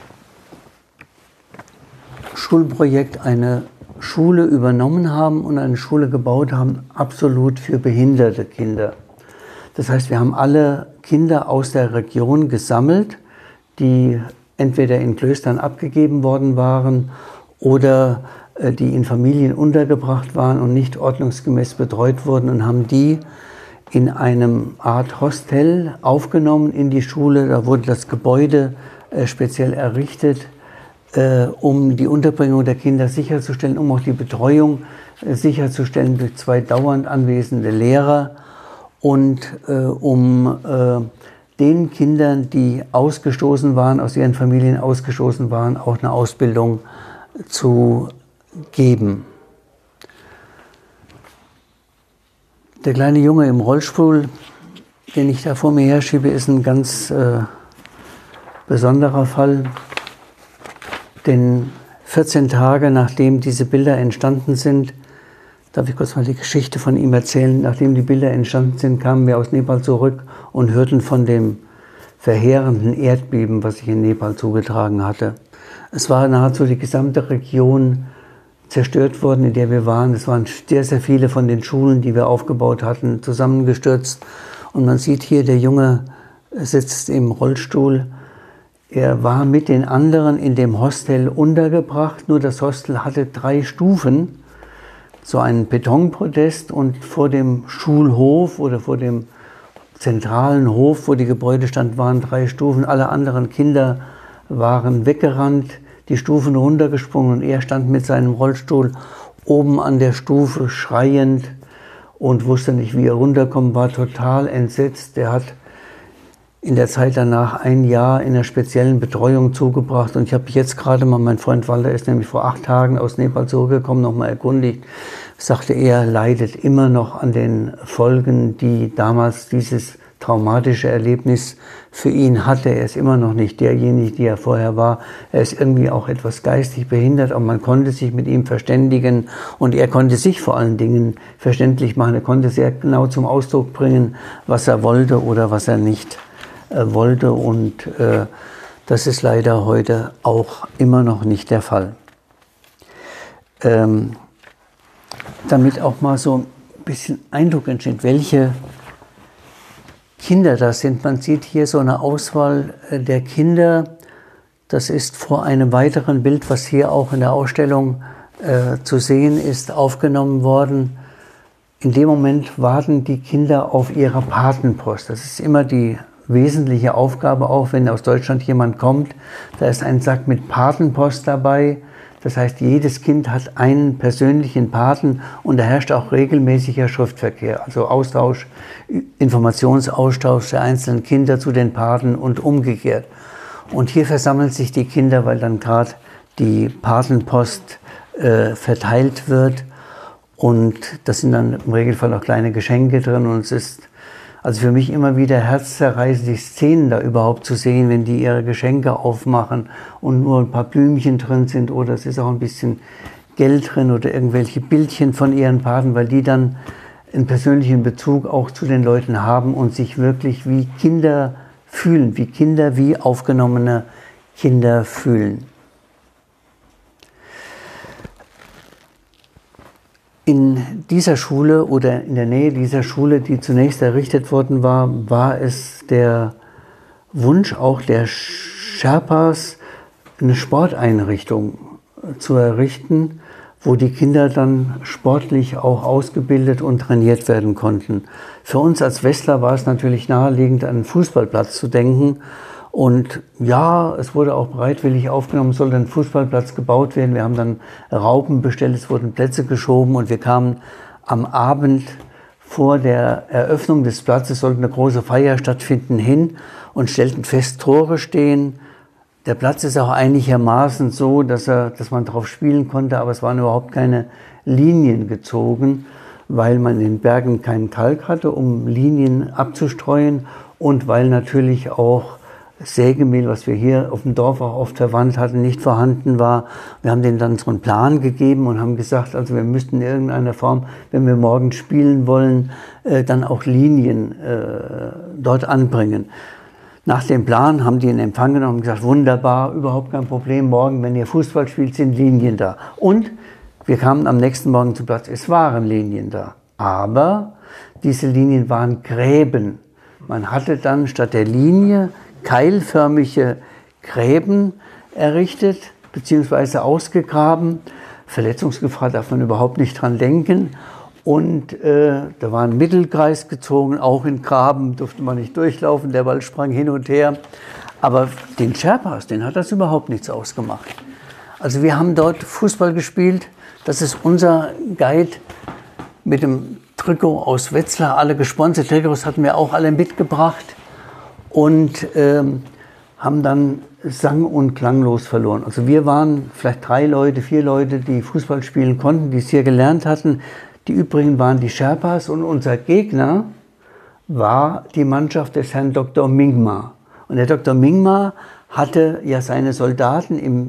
Schulprojekt eine Schule übernommen haben und eine Schule gebaut haben, absolut für behinderte Kinder. Das heißt, wir haben alle Kinder aus der Region gesammelt, die entweder in Klöstern abgegeben worden waren oder äh, die in Familien untergebracht waren und nicht ordnungsgemäß betreut wurden, und haben die in einem Art Hostel aufgenommen in die Schule. Da wurde das Gebäude äh, speziell errichtet, äh, um die Unterbringung der Kinder sicherzustellen, um auch die Betreuung äh, sicherzustellen durch zwei dauernd anwesende Lehrer und äh, um äh, den Kindern, die ausgestoßen waren, aus ihren Familien ausgestoßen waren, auch eine Ausbildung zu geben. Der kleine Junge im Rollstuhl, den ich da vor mir herschiebe, ist ein ganz äh, besonderer Fall. Denn vierzehn Tage nachdem diese Bilder entstanden sind, darf ich kurz mal die Geschichte von ihm erzählen, nachdem die Bilder entstanden sind, kamen wir aus Nepal zurück und hörten von dem verheerenden Erdbeben, was sich in Nepal zugetragen hatte. Es war nahezu die gesamte Region zerstört worden, in der wir waren. Es waren sehr, sehr viele von den Schulen, die wir aufgebaut hatten, zusammengestürzt. Und man sieht hier, der Junge sitzt im Rollstuhl. Er war mit den anderen in dem Hostel untergebracht, nur das Hostel hatte drei Stufen, so einen Betonpodest, und vor dem Schulhof oder vor dem zentralen Hof, wo die Gebäude standen, waren drei Stufen. Alle anderen Kinder waren weggerannt, die Stufen runtergesprungen, und er stand mit seinem Rollstuhl oben an der Stufe schreiend und wusste nicht, wie er runterkommt, war total entsetzt. Er hat in der Zeit danach ein Jahr in einer speziellen Betreuung zugebracht, und ich habe jetzt gerade mal, mein Freund Walter ist nämlich vor acht Tagen aus Nepal zurückgekommen, nochmal erkundigt, sagte er, leidet immer noch an den Folgen, die damals dieses traumatische Erlebnis für ihn hatte. Er ist immer noch nicht derjenige, der er vorher war. Er ist irgendwie auch etwas geistig behindert, aber man konnte sich mit ihm verständigen und er konnte sich vor allen Dingen verständlich machen. Er konnte sehr genau zum Ausdruck bringen, was er wollte oder was er nicht äh, wollte und äh, das ist leider heute auch immer noch nicht der Fall. Ähm, damit auch mal so ein bisschen Eindruck entsteht, welche Kinder das sind. Man sieht hier so eine Auswahl der Kinder. Das ist vor einem weiteren Bild, was hier auch in der Ausstellung äh, zu sehen ist, aufgenommen worden. In dem Moment warten die Kinder auf ihre Patenpost. Das ist immer die wesentliche Aufgabe, auch wenn aus Deutschland jemand kommt. Da ist ein Sack mit Patenpost dabei. Das heißt, jedes Kind hat einen persönlichen Paten und da herrscht auch regelmäßiger Schriftverkehr, also Austausch, Informationsaustausch der einzelnen Kinder zu den Paten und umgekehrt. Und hier versammeln sich die Kinder, weil dann gerade die Patenpost äh, verteilt wird und das sind dann im Regelfall auch kleine Geschenke drin und es ist also für mich immer wieder herzzerreißend, die Szenen da überhaupt zu sehen, wenn die ihre Geschenke aufmachen und nur ein paar Blümchen drin sind oder es ist auch ein bisschen Geld drin oder irgendwelche Bildchen von ihren Paten, weil die dann einen persönlichen Bezug auch zu den Leuten haben und sich wirklich wie Kinder fühlen, wie Kinder, wie aufgenommene Kinder fühlen. In dieser Schule oder in der Nähe dieser Schule, die zunächst errichtet worden war, war es der Wunsch auch der Sherpas, eine Sporteinrichtung zu errichten, wo die Kinder dann sportlich auch ausgebildet und trainiert werden konnten. Für uns als Westler war es natürlich naheliegend, an einen Fußballplatz zu denken. Und ja, es wurde auch bereitwillig aufgenommen, es sollte ein Fußballplatz gebaut werden. Wir haben dann Raupen bestellt, es wurden Plätze geschoben und wir kamen am Abend vor der Eröffnung des Platzes, sollte eine große Feier stattfinden, hin und stellten fest, Tore stehen. Der Platz ist auch einigermaßen so, dass, er, dass man drauf spielen konnte, aber es waren überhaupt keine Linien gezogen, weil man in den Bergen keinen Kalk hatte, um Linien abzustreuen und weil natürlich auch Sägemehl, was wir hier auf dem Dorf auch oft verwandt hatten, nicht vorhanden war. Wir haben denen dann so einen Plan gegeben und haben gesagt, also wir müssten in irgendeiner Form, wenn wir morgen spielen wollen, äh, dann auch Linien äh, dort anbringen. Nach dem Plan haben die in Empfang genommen und gesagt, wunderbar, überhaupt kein Problem, morgen, wenn ihr Fußball spielt, sind Linien da. Und wir kamen am nächsten Morgen zu Platz, es waren Linien da. Aber diese Linien waren Gräben. Man hatte dann statt der Linie keilförmige Gräben errichtet bzw. ausgegraben. Verletzungsgefahr darf man überhaupt nicht dran denken. Und äh, da war ein Mittelkreis gezogen, auch in Graben durfte man nicht durchlaufen, der Ball sprang hin und her. Aber den Sherpas, den hat das überhaupt nichts ausgemacht. Also wir haben dort Fußball gespielt, das ist unser Guide mit dem Trikot aus Wetzlar, alle gesponsert, Trikots hatten wir auch alle mitgebracht. Und ähm, haben dann sang- und klanglos verloren. Also wir waren vielleicht drei Leute, vier Leute, die Fußball spielen konnten, die es hier gelernt hatten. Die übrigen waren die Sherpas und unser Gegner war die Mannschaft des Herrn Doktor Mingma. Und der Doktor Mingma hatte ja seine Soldaten im,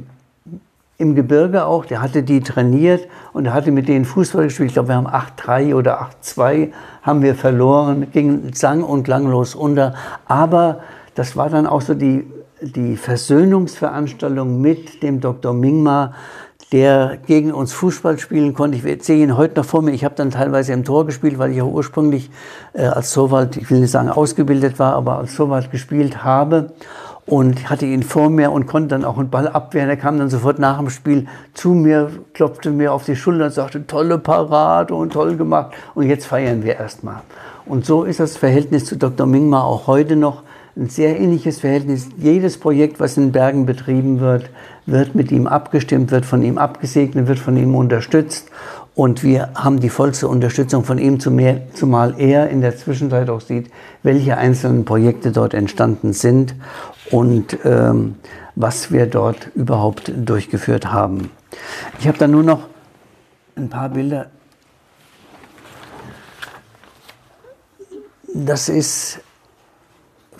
im Gebirge auch, der hatte die trainiert und er hatte mit denen Fußball gespielt. Ich glaube, wir haben acht drei oder acht zwei haben wir verloren, ging sang- und klanglos unter. Aber das war dann auch so die, die Versöhnungsveranstaltung mit dem Doktor Mingma, der gegen uns Fußball spielen konnte. Ich sehe ihn heute noch vor mir. Ich habe dann teilweise im Tor gespielt, weil ich ja ursprünglich äh, als Torwart, ich will nicht sagen ausgebildet war, aber als Torwart gespielt habe. Und hatte ihn vor mir und konnte dann auch einen Ball abwehren. Er kam dann sofort nach dem Spiel zu mir, klopfte mir auf die Schulter und sagte, tolle Parade und toll gemacht. Und jetzt feiern wir erstmal. Und so ist das Verhältnis zu Doktor Mingma auch heute noch ein sehr ähnliches Verhältnis. Jedes Projekt, was in den Bergen betrieben wird, wird mit ihm abgestimmt, wird von ihm abgesegnet, wird von ihm unterstützt. Und wir haben die vollste Unterstützung von ihm, zumal er in der Zwischenzeit auch sieht, welche einzelnen Projekte dort entstanden sind und ähm, was wir dort überhaupt durchgeführt haben. Ich habe da nur noch ein paar Bilder. Das ist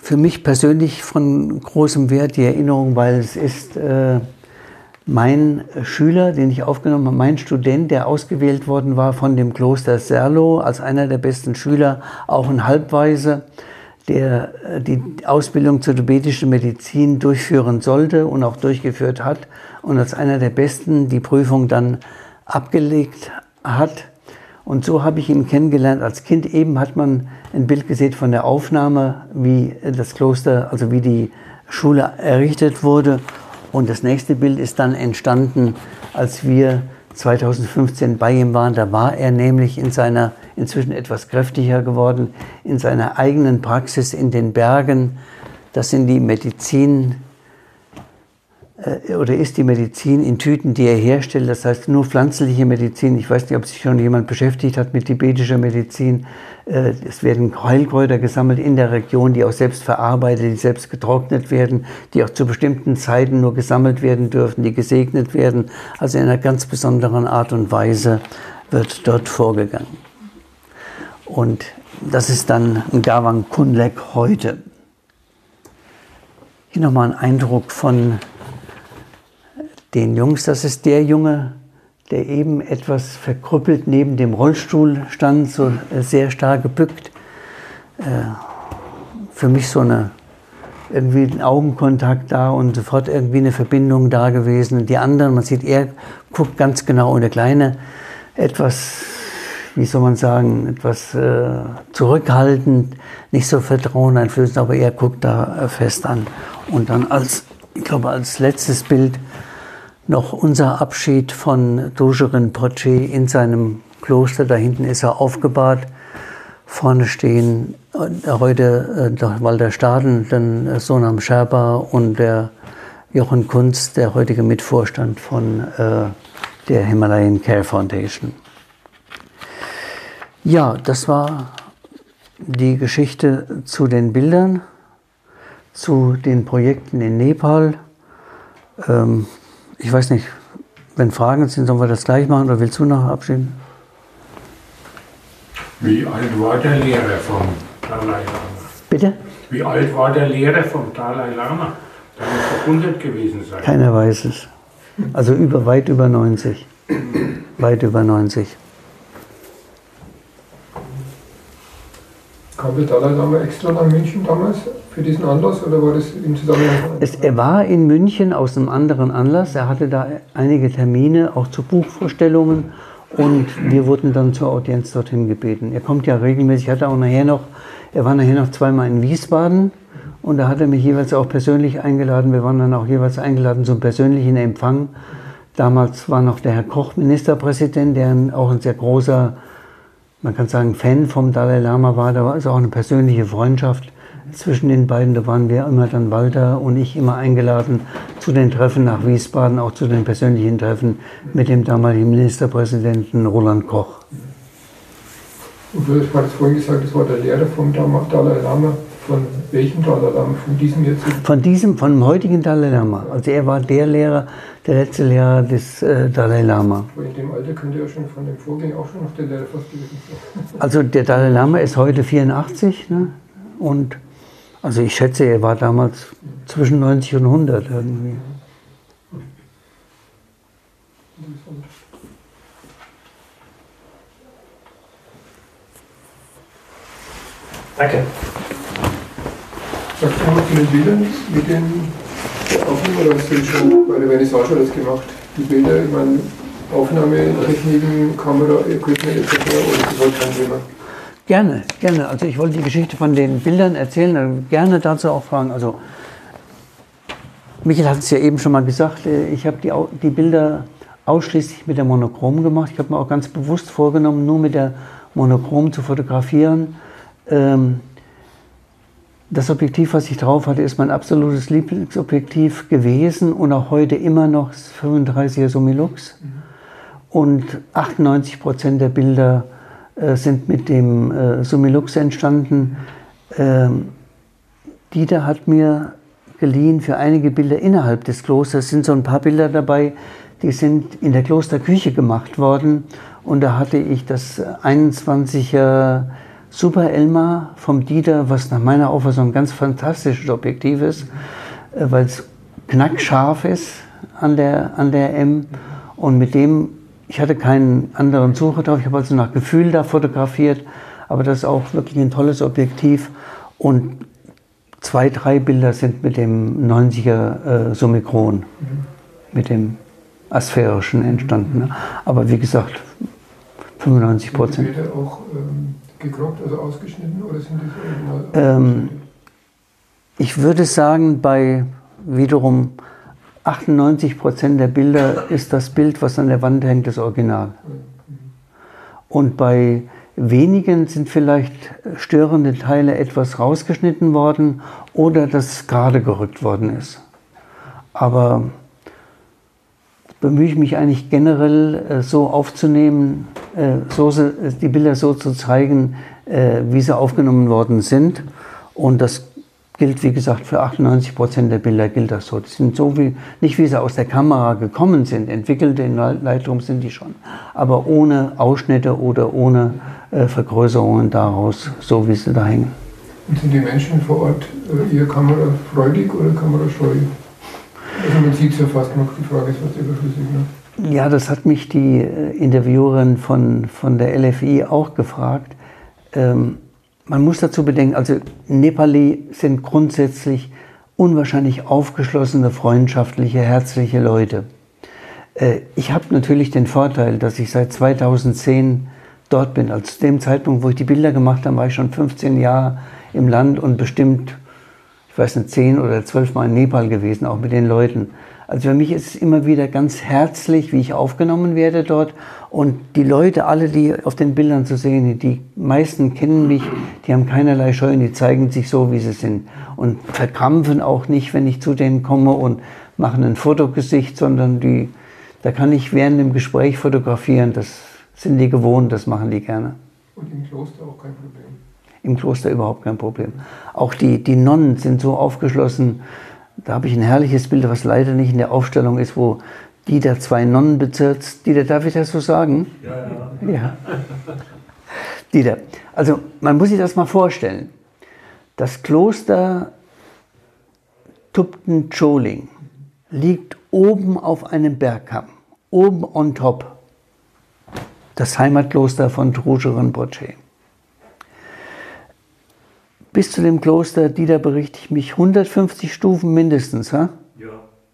für mich persönlich von großem Wert, die Erinnerung, weil es ist äh, mein Schüler, den ich aufgenommen habe, mein Student, der ausgewählt worden war von dem Kloster Serlo als einer der besten Schüler, auch ein Halbwaise, der die Ausbildung zur tibetischen Medizin durchführen sollte und auch durchgeführt hat und als einer der Besten die Prüfung dann abgelegt hat. Und so habe ich ihn kennengelernt. Als Kind eben hat man ein Bild gesehen von der Aufnahme, wie das Kloster, also wie die Schule errichtet wurde. Und das nächste Bild ist dann entstanden, als wir zweitausendfünfzehn bei ihm waren. Da war er nämlich in seiner, inzwischen etwas kräftiger geworden, in seiner eigenen Praxis in den Bergen. Das sind die Medizin, äh, oder ist die Medizin in Tüten, die er herstellt. Das heißt nur pflanzliche Medizin. Ich weiß nicht, ob sich schon jemand beschäftigt hat mit tibetischer Medizin. Äh, es werden Heilkräuter gesammelt in der Region, die auch selbst verarbeitet, die selbst getrocknet werden, die auch zu bestimmten Zeiten nur gesammelt werden dürfen, die gesegnet werden. Also in einer ganz besonderen Art und Weise wird dort vorgegangen. Und das ist dann ein Gawang Kunlek heute. Hier nochmal ein Eindruck von den Jungs. Das ist der Junge, der eben etwas verkrüppelt neben dem Rollstuhl stand, so sehr stark gebückt. Für mich so eine, irgendwie ein Augenkontakt da und sofort irgendwie eine Verbindung da gewesen. Die anderen, man sieht, er guckt ganz genau, und der Kleine etwas, wie soll man sagen, etwas äh, zurückhaltend, nicht so vertrauenseinflößend, aber er guckt da äh, fest an. Und dann als, ich glaube, als letztes Bild noch unser Abschied von Dosho Rinpoche in seinem Kloster. Da hinten ist er aufgebahrt. Vorne stehen heute äh, Walter Staden, dann Sonam Sherpa und der Jochen Kunz, der heutige Mitvorstand von äh, der Himalayan Care Foundation. Ja, das war die Geschichte zu den Bildern, zu den Projekten in Nepal. Ähm, ich weiß nicht, wenn Fragen sind, sollen wir das gleich machen oder willst du noch abschieden? Wie alt war der Lehrer vom Dalai Lama? Bitte? Wie alt war der Lehrer vom Dalai Lama? Der muss doch hundert gewesen sein. Keiner weiß es. Also über, weit über neunzig. Weit über neunzig. Kam der Dalai Lama extra nach München damals für diesen Anlass oder war das im Zusammenhang? Es, er war in München aus einem anderen Anlass. Er hatte da einige Termine, auch zu Buchvorstellungen. Und wir wurden dann zur Audienz dorthin gebeten. Er kommt ja regelmäßig, hatte auch nachher noch, er war nachher noch zweimal in Wiesbaden und da hat er mich jeweils auch persönlich eingeladen. Wir waren dann auch jeweils eingeladen zum persönlichen Empfang. Damals war noch der Herr Koch Ministerpräsident, der auch ein sehr großer, man kann sagen, Fan vom Dalai Lama war. Da war also auch eine persönliche Freundschaft zwischen den beiden. Da waren wir immer dann, Walter und ich, immer eingeladen zu den Treffen nach Wiesbaden, auch zu den persönlichen Treffen mit dem damaligen Ministerpräsidenten Roland Koch. Und du hast vorhin gesagt, das war der Lehrer vom Dalai Lama. Von welchem Dalai Lama? Von diesem jetzt? Von diesem, von dem heutigen Dalai Lama. Also er war der Lehrer, der letzte Lehrer des äh, Dalai Lama. In dem Alter könnte er schon von dem Vorgänger auch schon noch der Lehrer fast gewesen sein. Also der Dalai Lama ist heute vierundachtzig, ne? Und also ich schätze, er war damals zwischen neunzig und hundert irgendwie. Danke. Sagst du noch zu den Bildern mit den Aufnahmen oder hast du schon bei der Vernissage das gemacht? Die Bilder, ich meine, Aufnahmetechniken, Kamera, Equipment et cetera. Oder ist das halt kein Thema? Gerne, gerne. Also ich wollte die Geschichte von den Bildern erzählen, gerne dazu auch fragen. Also Michael hat es ja eben schon mal gesagt, ich habe die, die Bilder ausschließlich mit der Monochrom gemacht. Ich habe mir auch ganz bewusst vorgenommen, nur mit der Monochrom zu fotografieren. Das Objektiv, was ich drauf hatte, ist mein absolutes Lieblingsobjektiv gewesen und auch heute immer noch das fünfunddreißiger Summilux. Und achtundneunzig Prozent der Bilder sind mit dem äh, Summilux entstanden. Ähm, Dieter hat mir geliehen für einige Bilder innerhalb des Klosters. Sind so ein paar Bilder dabei, die sind in der Klosterküche gemacht worden. Und da hatte ich das einundzwanziger Super Elmar vom Dieter, was nach meiner Auffassung ein ganz fantastisches Objektiv ist, äh, weil es knackscharf ist an der, an der M. Und mit dem, ich hatte keinen anderen Sucher drauf, ich habe also nach Gefühl da fotografiert, aber das ist auch wirklich ein tolles Objektiv. Und zwei, drei Bilder sind mit dem neunziger äh, Summicron, mhm. mit dem asphärischen entstanden. Ne? Aber wie gesagt, fünfundneunzig Prozent. Sind die Bilder auch ähm, gekroppt, also ausgeschnitten, oder sind die original ähm, Ich würde sagen, bei wiederum achtundneunzig Prozent der Bilder ist das Bild, was an der Wand hängt, das Original. Und bei wenigen sind vielleicht störende Teile etwas rausgeschnitten worden oder das gerade gerückt worden ist. Aber bemühe ich mich eigentlich generell äh, so aufzunehmen, äh, so, die Bilder so zu zeigen, äh, wie sie aufgenommen worden sind. Und das gilt, wie gesagt, für achtundneunzig Prozent der Bilder gilt das so. Die sind so wie, nicht wie sie aus der Kamera gekommen sind, entwickelt in Lightroom sind die schon, aber ohne Ausschnitte oder ohne äh, Vergrößerungen daraus, so wie sie da hängen. Und sind die Menschen vor Ort äh, eher kamerafreudig oder kamerascheu? Also man sieht es ja fast noch, die Frage ist fast überflüssig. Ne? Ja, das hat mich die äh, Interviewerin von, von der L F I auch gefragt. Ähm, Man muss dazu bedenken, also Nepali sind grundsätzlich unwahrscheinlich aufgeschlossene, freundschaftliche, herzliche Leute. Ich habe natürlich den Vorteil, dass ich seit zweitausendzehn dort bin. Also zu dem Zeitpunkt, wo ich die Bilder gemacht habe, war ich schon fünfzehn Jahre im Land und bestimmt, ich weiß nicht, zehn oder zwölf Mal in Nepal gewesen, auch mit den Leuten. Also für mich ist es immer wieder ganz herzlich, wie ich aufgenommen werde dort. Und die Leute, alle, die auf den Bildern zu sehen sind, die meisten kennen mich, die haben keinerlei Scheu, die zeigen sich so, wie sie sind. Und verkrampfen auch nicht, wenn ich zu denen komme und machen ein Fotogesicht, sondern die, da kann ich während dem Gespräch fotografieren. Das sind die gewohnt, das machen die gerne. Und im Kloster auch kein Problem? Im Kloster überhaupt kein Problem. Auch die, die Nonnen sind so aufgeschlossen. Da habe ich ein herrliches Bild, was leider nicht in der Aufstellung ist, wo Dieter zwei Nonnen bezirzt. Dieter, darf ich das so sagen? Ja, ja. Ja. Dieter, also man muss sich das mal vorstellen. Das Kloster Thupten Choling liegt oben auf einem Bergkamm, oben on top. Das Heimatkloster von Trungpa Rinpoche. Bis zu dem Kloster, Dieter, berichte ich mich, hundertfünfzig Stufen mindestens. Ha? Ja.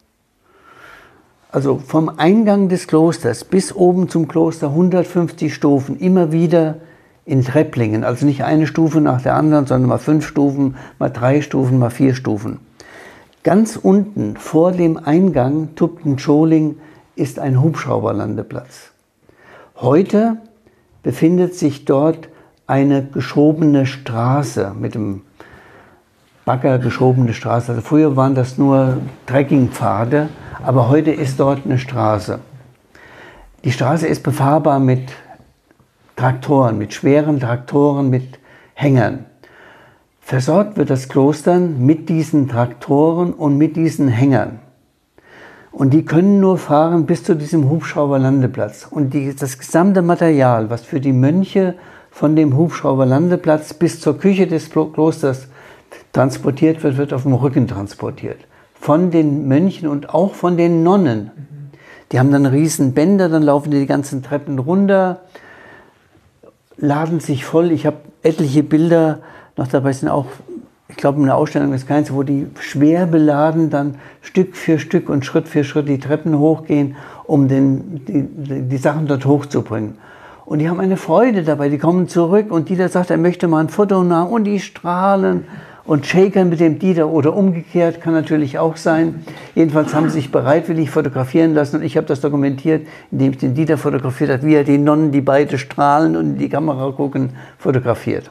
Also vom Eingang des Klosters bis oben zum Kloster hundertfünfzig Stufen, immer wieder in Trepplingen. Also nicht eine Stufe nach der anderen, sondern mal fünf Stufen, mal drei Stufen, mal vier Stufen. Ganz unten vor dem Eingang Thupten Choling ist ein Hubschrauberlandeplatz. Heute befindet sich dort eine geschobene Straße, mit dem Bagger geschobene Straße. Also früher waren das nur Trekkingpfade, aber heute ist dort eine Straße. Die Straße ist befahrbar mit Traktoren, mit schweren Traktoren, mit Hängern. Versorgt wird das Kloster mit diesen Traktoren und mit diesen Hängern. Und die können nur fahren bis zu diesem Hubschrauberlandeplatz. Und die, das gesamte Material, was für die Mönche von dem Hubschrauberlandeplatz bis zur Küche des Klosters transportiert wird, wird auf dem Rücken transportiert. Von den Mönchen und auch von den Nonnen. Die haben dann riesen Bänder, dann laufen die, die ganzen Treppen runter, laden sich voll. Ich habe etliche Bilder noch dabei, sind auch, ich glaube, in der Ausstellung ist keins, wo die schwer beladen dann Stück für Stück und Schritt für Schritt die Treppen hochgehen, um den, die, die Sachen dort hochzubringen. Und die haben eine Freude dabei, die kommen zurück und Dieter sagt, er möchte mal ein Foto nach und die strahlen und shakern mit dem Dieter oder umgekehrt, kann natürlich auch sein. Jedenfalls haben sie sich bereitwillig fotografieren lassen und ich habe das dokumentiert, indem ich den Dieter fotografiert habe, wie er die Nonnen, die beide strahlen und in die Kamera gucken, fotografiert.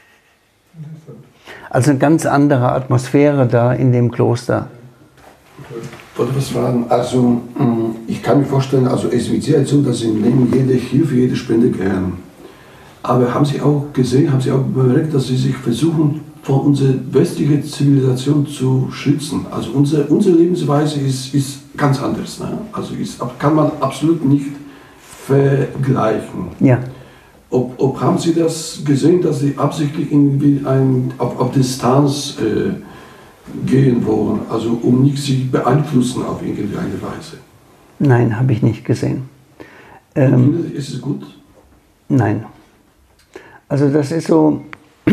Also eine ganz andere Atmosphäre da in dem Kloster. Ich wollte was fragen, also ich kann mir vorstellen, also es wird sehr so, dass Sie im Leben jede Hilfe, jede Spende gern. Aber haben Sie auch gesehen, haben Sie auch bemerkt, dass Sie sich versuchen, vor unserer westlichen Zivilisation zu schützen? Also unsere, unsere Lebensweise ist, ist ganz anders. Ne? Also ist, kann man absolut nicht vergleichen. Ja. Ob, ob haben Sie das gesehen, dass Sie absichtlich irgendwie ein, auf, auf Distanz äh, gehen wollen, also um nicht Sie beeinflussen auf irgendeine Weise? Nein, habe ich nicht gesehen. Ähm, ist es gut? Nein. Also das ist so,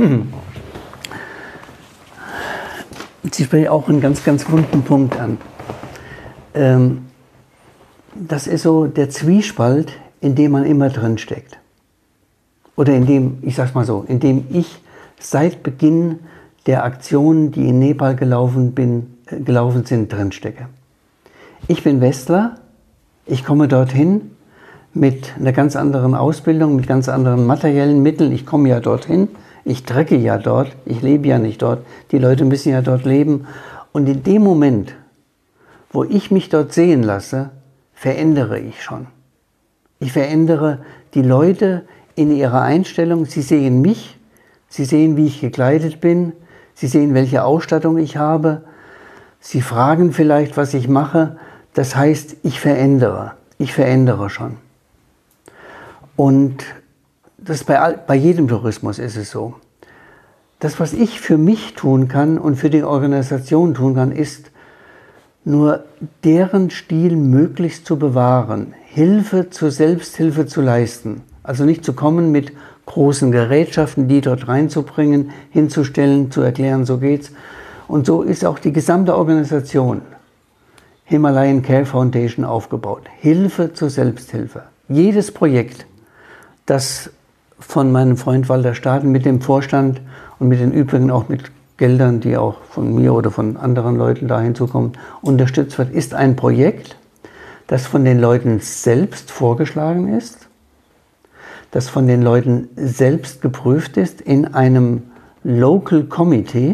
Sie sprechen auch einen ganz, ganz wunden Punkt an. Ähm, das ist so der Zwiespalt, in dem man immer drin steckt. Oder in dem, ich sag's mal so, in dem ich seit Beginn der Aktionen, die in Nepal gelaufen, bin, äh, gelaufen sind, drin stecke. Ich bin Westler, ich komme dorthin mit einer ganz anderen Ausbildung, mit ganz anderen materiellen Mitteln. Ich komme ja dorthin, ich trecke ja dort, ich lebe ja nicht dort. Die Leute müssen ja dort leben. Und in dem Moment, wo ich mich dort sehen lasse, verändere ich schon. Ich verändere die Leute in ihrer Einstellung. Sie sehen mich, sie sehen, wie ich gekleidet bin, sie sehen, welche Ausstattung ich habe. Sie fragen vielleicht, was ich mache. Das heißt, ich verändere. Ich verändere schon. Und das bei, bei jedem Tourismus ist es so. Das, was ich für mich tun kann und für die Organisation tun kann, ist nur deren Stil möglichst zu bewahren, Hilfe zur Selbsthilfe zu leisten. Also nicht zu kommen mit großen Gerätschaften, die dort reinzubringen, hinzustellen, zu erklären, so geht's. Und so ist auch die gesamte Organisation Himalayan Care Foundation aufgebaut. Hilfe zur Selbsthilfe. Jedes Projekt, das von meinem Freund Walter Staden mit dem Vorstand und mit den übrigen auch mit Geldern, die auch von mir oder von anderen Leuten da hinzukommen, unterstützt wird, ist ein Projekt, das von den Leuten selbst vorgeschlagen ist, das von den Leuten selbst geprüft ist in einem Local Committee.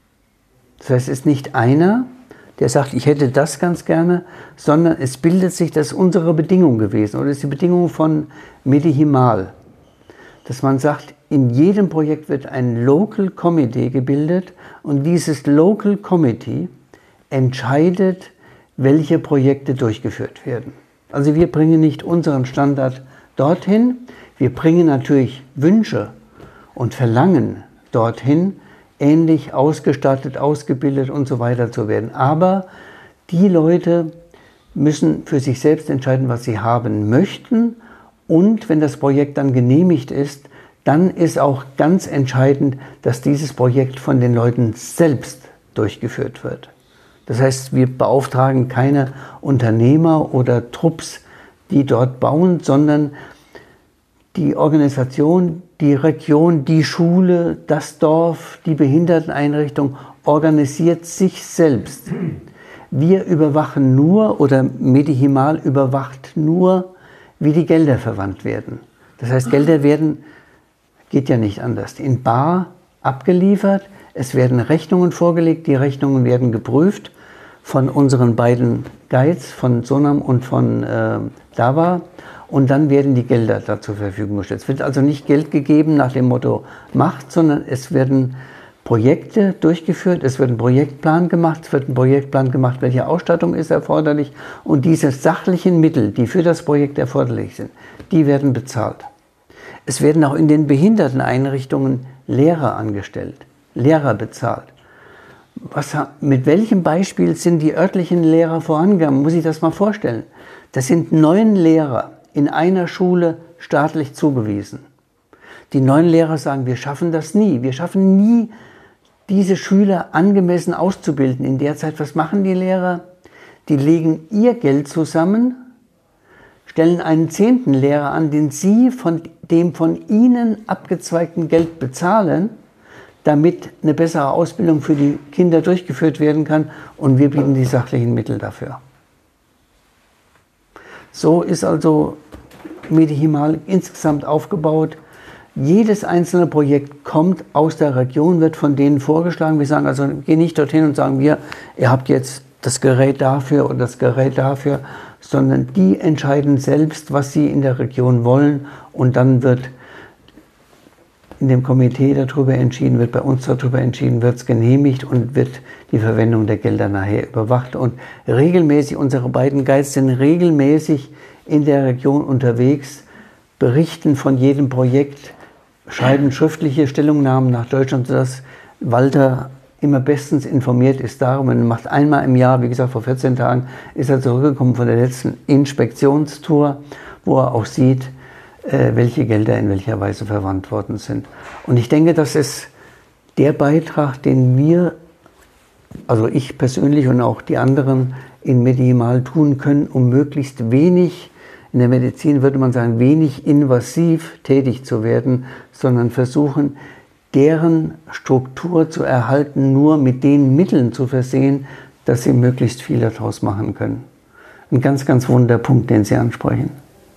Das heißt, es ist nicht einer, der sagt, ich hätte das ganz gerne, sondern es bildet sich, das ist unsere Bedingung gewesen oder ist die Bedingung von Medihimal, dass man sagt, in jedem Projekt wird ein Local Committee gebildet und dieses Local Committee entscheidet, welche Projekte durchgeführt werden. Also wir bringen nicht unseren Standard dorthin, wir bringen natürlich Wünsche und Verlangen dorthin, ähnlich ausgestattet, ausgebildet und so weiter zu werden. Aber die Leute müssen für sich selbst entscheiden, was sie haben möchten. Und wenn das Projekt dann genehmigt ist, dann ist auch ganz entscheidend, dass dieses Projekt von den Leuten selbst durchgeführt wird. Das heißt, wir beauftragen keine Unternehmer oder Trupps, die dort bauen, sondern die Organisation, die Region, die Schule, das Dorf, die Behinderteneinrichtung organisiert sich selbst. Wir überwachen nur, oder Medihimal überwacht nur, wie die Gelder verwandt werden. Das heißt, Gelder werden, geht ja nicht anders, in bar abgeliefert. Es werden Rechnungen vorgelegt, die Rechnungen werden geprüft von unseren beiden Guides, von Sonam und von äh, Dawa. Und dann werden die Gelder da zur Verfügung gestellt. Es wird also nicht Geld gegeben nach dem Motto Macht, sondern es werden Projekte durchgeführt, es wird ein Projektplan gemacht, es wird ein Projektplan gemacht, welche Ausstattung ist erforderlich. Und diese sachlichen Mittel, die für das Projekt erforderlich sind, die werden bezahlt. Es werden auch in den Behinderteneinrichtungen Lehrer angestellt, Lehrer bezahlt. Was, mit welchem Beispiel sind die örtlichen Lehrer vorangegangen? Muss ich das mal vorstellen. Das sind neun Lehrer in einer Schule staatlich zugewiesen. Die neun Lehrer sagen, wir schaffen das nie. Wir schaffen nie, diese Schüler angemessen auszubilden. In der Zeit, was machen die Lehrer? Die legen ihr Geld zusammen, stellen einen zehnten Lehrer an, den sie von dem von ihnen abgezweigten Geld bezahlen, damit eine bessere Ausbildung für die Kinder durchgeführt werden kann, und wir bieten die sachlichen Mittel dafür. So ist also Medihimal insgesamt aufgebaut. Jedes einzelne Projekt kommt aus der Region, wird von denen vorgeschlagen. Wir sagen also, geh nicht dorthin und sagen wir, ihr habt jetzt das Gerät dafür oder das Gerät dafür, sondern die entscheiden selbst, was sie in der Region wollen, und dann wird in dem Komitee darüber entschieden, wird bei uns darüber entschieden, wird es genehmigt und wird die Verwendung der Gelder nachher überwacht. Und regelmäßig, unsere beiden Guides sind regelmäßig in der Region unterwegs, berichten von jedem Projekt, schreiben schriftliche Stellungnahmen nach Deutschland, sodass Walter immer bestens informiert ist darum. Er macht einmal im Jahr, wie gesagt, vor vierzehn Tagen ist er zurückgekommen von der letzten Inspektionstour, wo er auch sieht, äh, welche Gelder in welcher Weise verwandt worden sind. Und ich denke, das ist der Beitrag, den wir, also ich persönlich und auch die anderen in Medimal tun können, um möglichst wenig, in der Medizin würde man sagen, wenig invasiv tätig zu werden, sondern versuchen, deren Struktur zu erhalten, nur mit den Mitteln zu versehen, dass sie möglichst viel daraus machen können. Ein ganz, ganz wunder Punkt, den Sie ansprechen.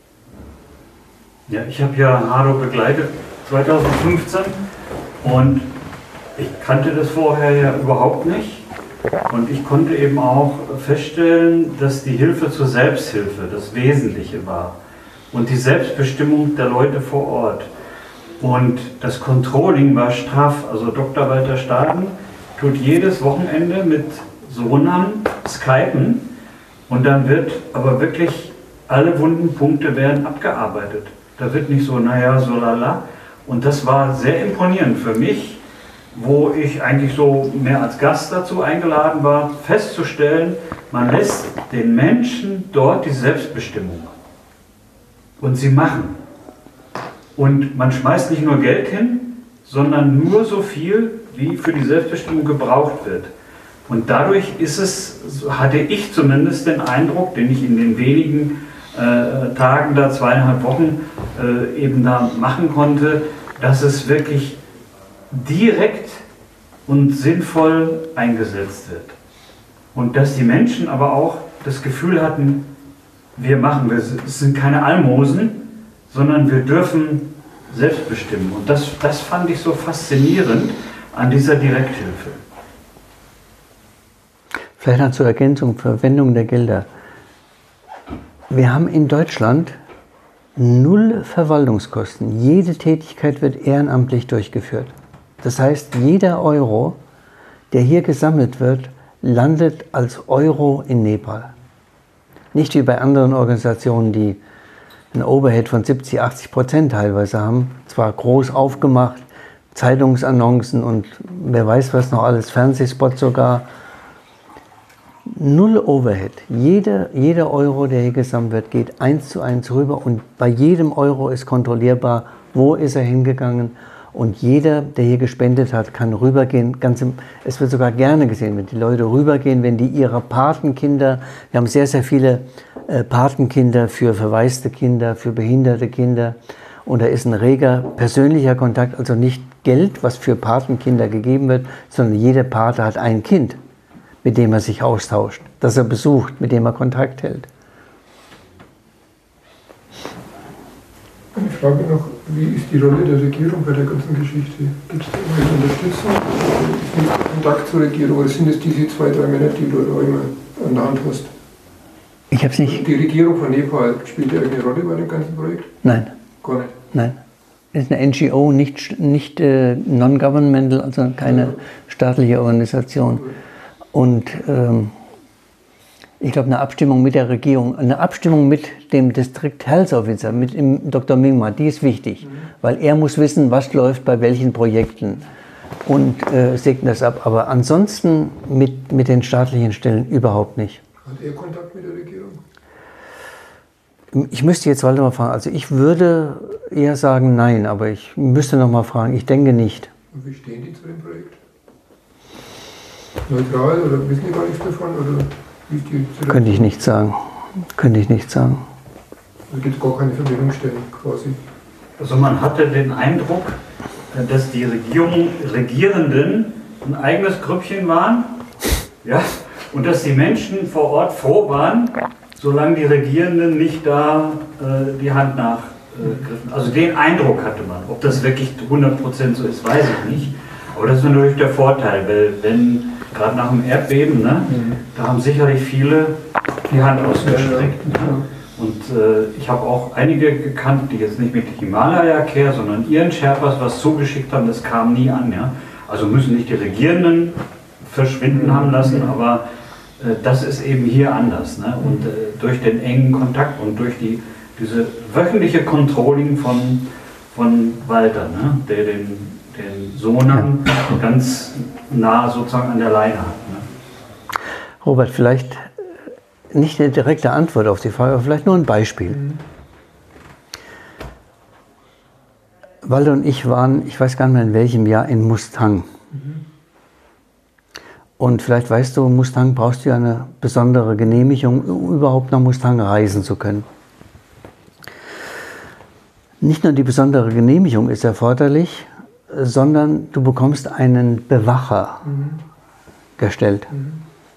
Ja, ich habe ja Haro begleitet zweitausendfünfzehn und ich kannte das vorher ja überhaupt nicht. Und ich konnte eben auch feststellen, dass die Hilfe zur Selbsthilfe das Wesentliche war und die Selbstbestimmung der Leute vor Ort. Und das Controlling war straff. Also Doktor Walter Staden tut jedes Wochenende mit Sohnamen skypen und dann wird aber wirklich alle wunden Punkte werden abgearbeitet. Da wird nicht so, naja, so lala. Und das war sehr imponierend für mich, wo ich eigentlich so mehr als Gast dazu eingeladen war, festzustellen, man lässt den Menschen dort die Selbstbestimmung. Und sie machen. Und man schmeißt nicht nur Geld hin, sondern nur so viel, wie für die Selbstbestimmung gebraucht wird. Und dadurch ist es, hatte ich zumindest den Eindruck, den ich in den wenigen äh, Tagen, da zweieinhalb Wochen äh, eben da machen konnte, dass es wirklich direkt und sinnvoll eingesetzt wird. Und dass die Menschen aber auch das Gefühl hatten, wir machen, wir, es sind keine Almosen, sondern wir dürfen selbst bestimmen. Und das, das fand ich so faszinierend an dieser Direkthilfe. Vielleicht noch zur Ergänzung, Verwendung der Gelder. Wir haben in Deutschland null Verwaltungskosten. Jede Tätigkeit wird ehrenamtlich durchgeführt. Das heißt, jeder Euro, der hier gesammelt wird, landet als Euro in Nepal. Nicht wie bei anderen Organisationen, die ein Overhead von siebzig, achtzig Prozent teilweise haben. Zwar groß aufgemacht, Zeitungsannoncen und wer weiß was noch alles, Fernsehspots sogar. Null Overhead. Jeder, jeder Euro, der hier gesammelt wird, geht eins zu eins rüber und bei jedem Euro ist kontrollierbar, wo ist er hingegangen. Und jeder, der hier gespendet hat, kann rübergehen. Ganz im, es wird sogar gerne gesehen, wenn die Leute rübergehen, wenn die ihre Patenkinder, wir haben sehr, sehr viele äh, Patenkinder für verwaiste Kinder, für behinderte Kinder. Und da ist ein reger persönlicher Kontakt, also nicht Geld, was für Patenkinder gegeben wird, sondern jeder Pate hat ein Kind, mit dem er sich austauscht, das er besucht, mit dem er Kontakt hält. Eine Frage noch, wie ist die Rolle der Regierung bei der ganzen Geschichte? Gibt es da irgendwelche Unterstützung? Ist nicht Kontakt zur Regierung oder sind es diese zwei, drei Männer, die du da immer an der Hand hast? Ich habe es nicht. Die Regierung von Nepal, spielt die irgendeine Rolle bei dem ganzen Projekt? Nein. Gar nicht? Nein. Es ist eine N G O, nicht, nicht äh, non-governmental, also keine ja. staatliche Organisation. Und ähm, ich glaube, eine Abstimmung mit der Regierung, eine Abstimmung mit dem District Health Officer, mit dem Doktor Mingma, die ist wichtig, mhm. weil er muss wissen, was läuft bei welchen Projekten und äh, segnet das ab. Aber ansonsten mit, mit den staatlichen Stellen überhaupt nicht. Hat er Kontakt mit der Regierung? Ich müsste jetzt Walter mal fragen. Also ich würde eher sagen nein, aber ich müsste noch mal fragen. Ich denke nicht. Und wie stehen die zu dem Projekt? Neutral oder wissen die gar nichts davon? Oder wie ist die zu Könnte ich nicht sagen. Könnte ich nicht sagen. Also gibt es gar keine Verbindungsstellen quasi? Also man hatte den Eindruck, dass die Regierung, Regierenden ein eigenes Grüppchen waren, ja, und dass die Menschen vor Ort froh waren, solange die Regierenden nicht da äh, die Hand nachgriffen. Äh, also den Eindruck hatte man. Ob das wirklich hundert Prozent so ist, weiß ich nicht. Aber das ist natürlich der Vorteil, weil wenn, gerade nach dem Erdbeben, ne, mhm. da haben sicherlich viele die Hand ausgestreckt. Ne? Und äh, ich habe auch einige gekannt, die jetzt nicht mit Himalaya Care, sondern ihren Sherpas was zugeschickt haben, das kam nie an. Ja? Also müssen nicht die Regierenden verschwinden mhm. haben lassen, aber äh, das ist eben hier anders. Ne? Und äh, durch den engen Kontakt und durch die diese wöchentliche Controlling von, von Walter, ne? Der den, den Sohn ja. ganz nah sozusagen an der Leine hat. Ne? Robert, vielleicht nicht eine direkte Antwort auf die Frage, aber vielleicht nur ein Beispiel. Mhm. Walter und ich waren, ich weiß gar nicht mehr in welchem Jahr, in Mustang. Mhm. Und vielleicht weißt du, Mustang brauchst du ja eine besondere Genehmigung, um überhaupt nach Mustang reisen zu können. Nicht nur die besondere Genehmigung ist erforderlich, sondern du bekommst einen Bewacher mhm. gestellt. Mhm.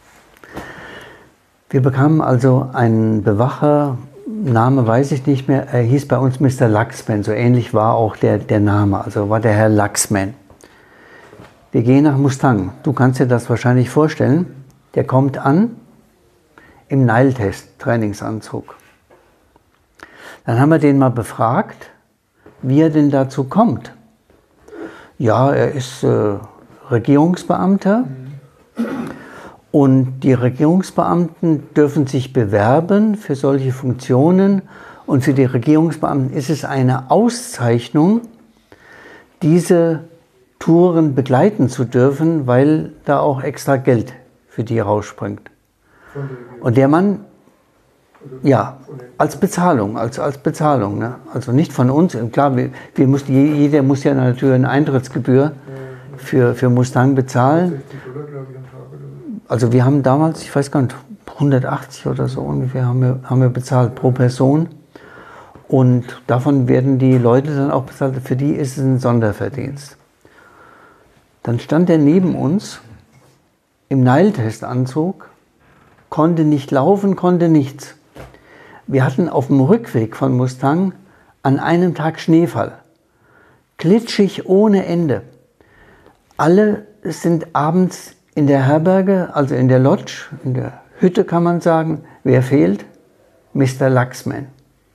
Wir bekamen also einen Bewacher, Name weiß ich nicht mehr, er hieß bei uns Mister Laxman, so ähnlich war auch der, der Name, also war der Herr Laxman. Wir gehen nach Mustang, du kannst dir das wahrscheinlich vorstellen, der kommt an im Nile-Test, Trainingsanzug. Dann haben wir den mal befragt, wie er denn dazu kommt. Ja, er ist äh, Regierungsbeamter. Und die Regierungsbeamten dürfen sich bewerben für solche Funktionen. Und für die Regierungsbeamten ist es eine Auszeichnung, diese Touren begleiten zu dürfen, weil da auch extra Geld für die rausspringt. Und der Mann, ja, als Bezahlung, als, als Bezahlung. Ne? Also nicht von uns. Klar, wir, wir mussten, jeder muss ja natürlich eine Eintrittsgebühr für, für Mustang bezahlen. Also wir haben damals, ich weiß gar nicht, hundertachtzig oder so ungefähr haben wir, haben wir bezahlt pro Person. Und davon werden die Leute dann auch bezahlt. Für die ist es ein Sonderverdienst. Dann stand er neben uns im Nile-Test-Anzug, konnte nicht laufen, konnte nichts. Wir hatten auf dem Rückweg von Mustang an einem Tag Schneefall. Klitschig ohne Ende. Alle sind abends in der Herberge, also in der Lodge, in der Hütte kann man sagen, wer fehlt? Mister Laxman.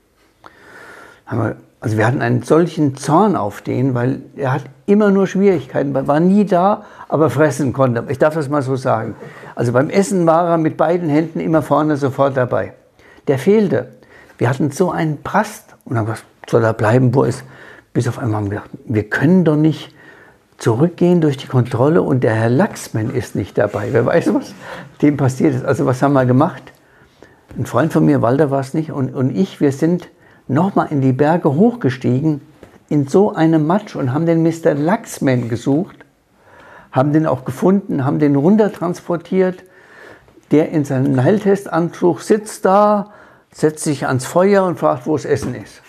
Also wir hatten einen solchen Zorn auf den, weil er hat immer nur Schwierigkeiten, er war nie da, aber fressen konnte. Ich darf das mal so sagen. Also beim Essen war er mit beiden Händen immer vorne sofort dabei. Der fehlte. Wir hatten so einen Prast und dann was soll er bleiben, wo ist? Bis auf einmal haben wir gedacht, wir können doch nicht zurückgehen durch die Kontrolle und der Herr Laxman ist nicht dabei. Wer weiß, was dem passiert ist. Also was haben wir gemacht? Ein Freund von mir, Walter war es nicht, und, und ich, wir sind nochmal in die Berge hochgestiegen, in so einem Matsch und haben den Mister Laxman gesucht, haben den auch gefunden, haben den runtertransportiert. Der in seinem Nile-Test-Anzug sitzt da, setzt sich ans Feuer und fragt, wo das Essen ist.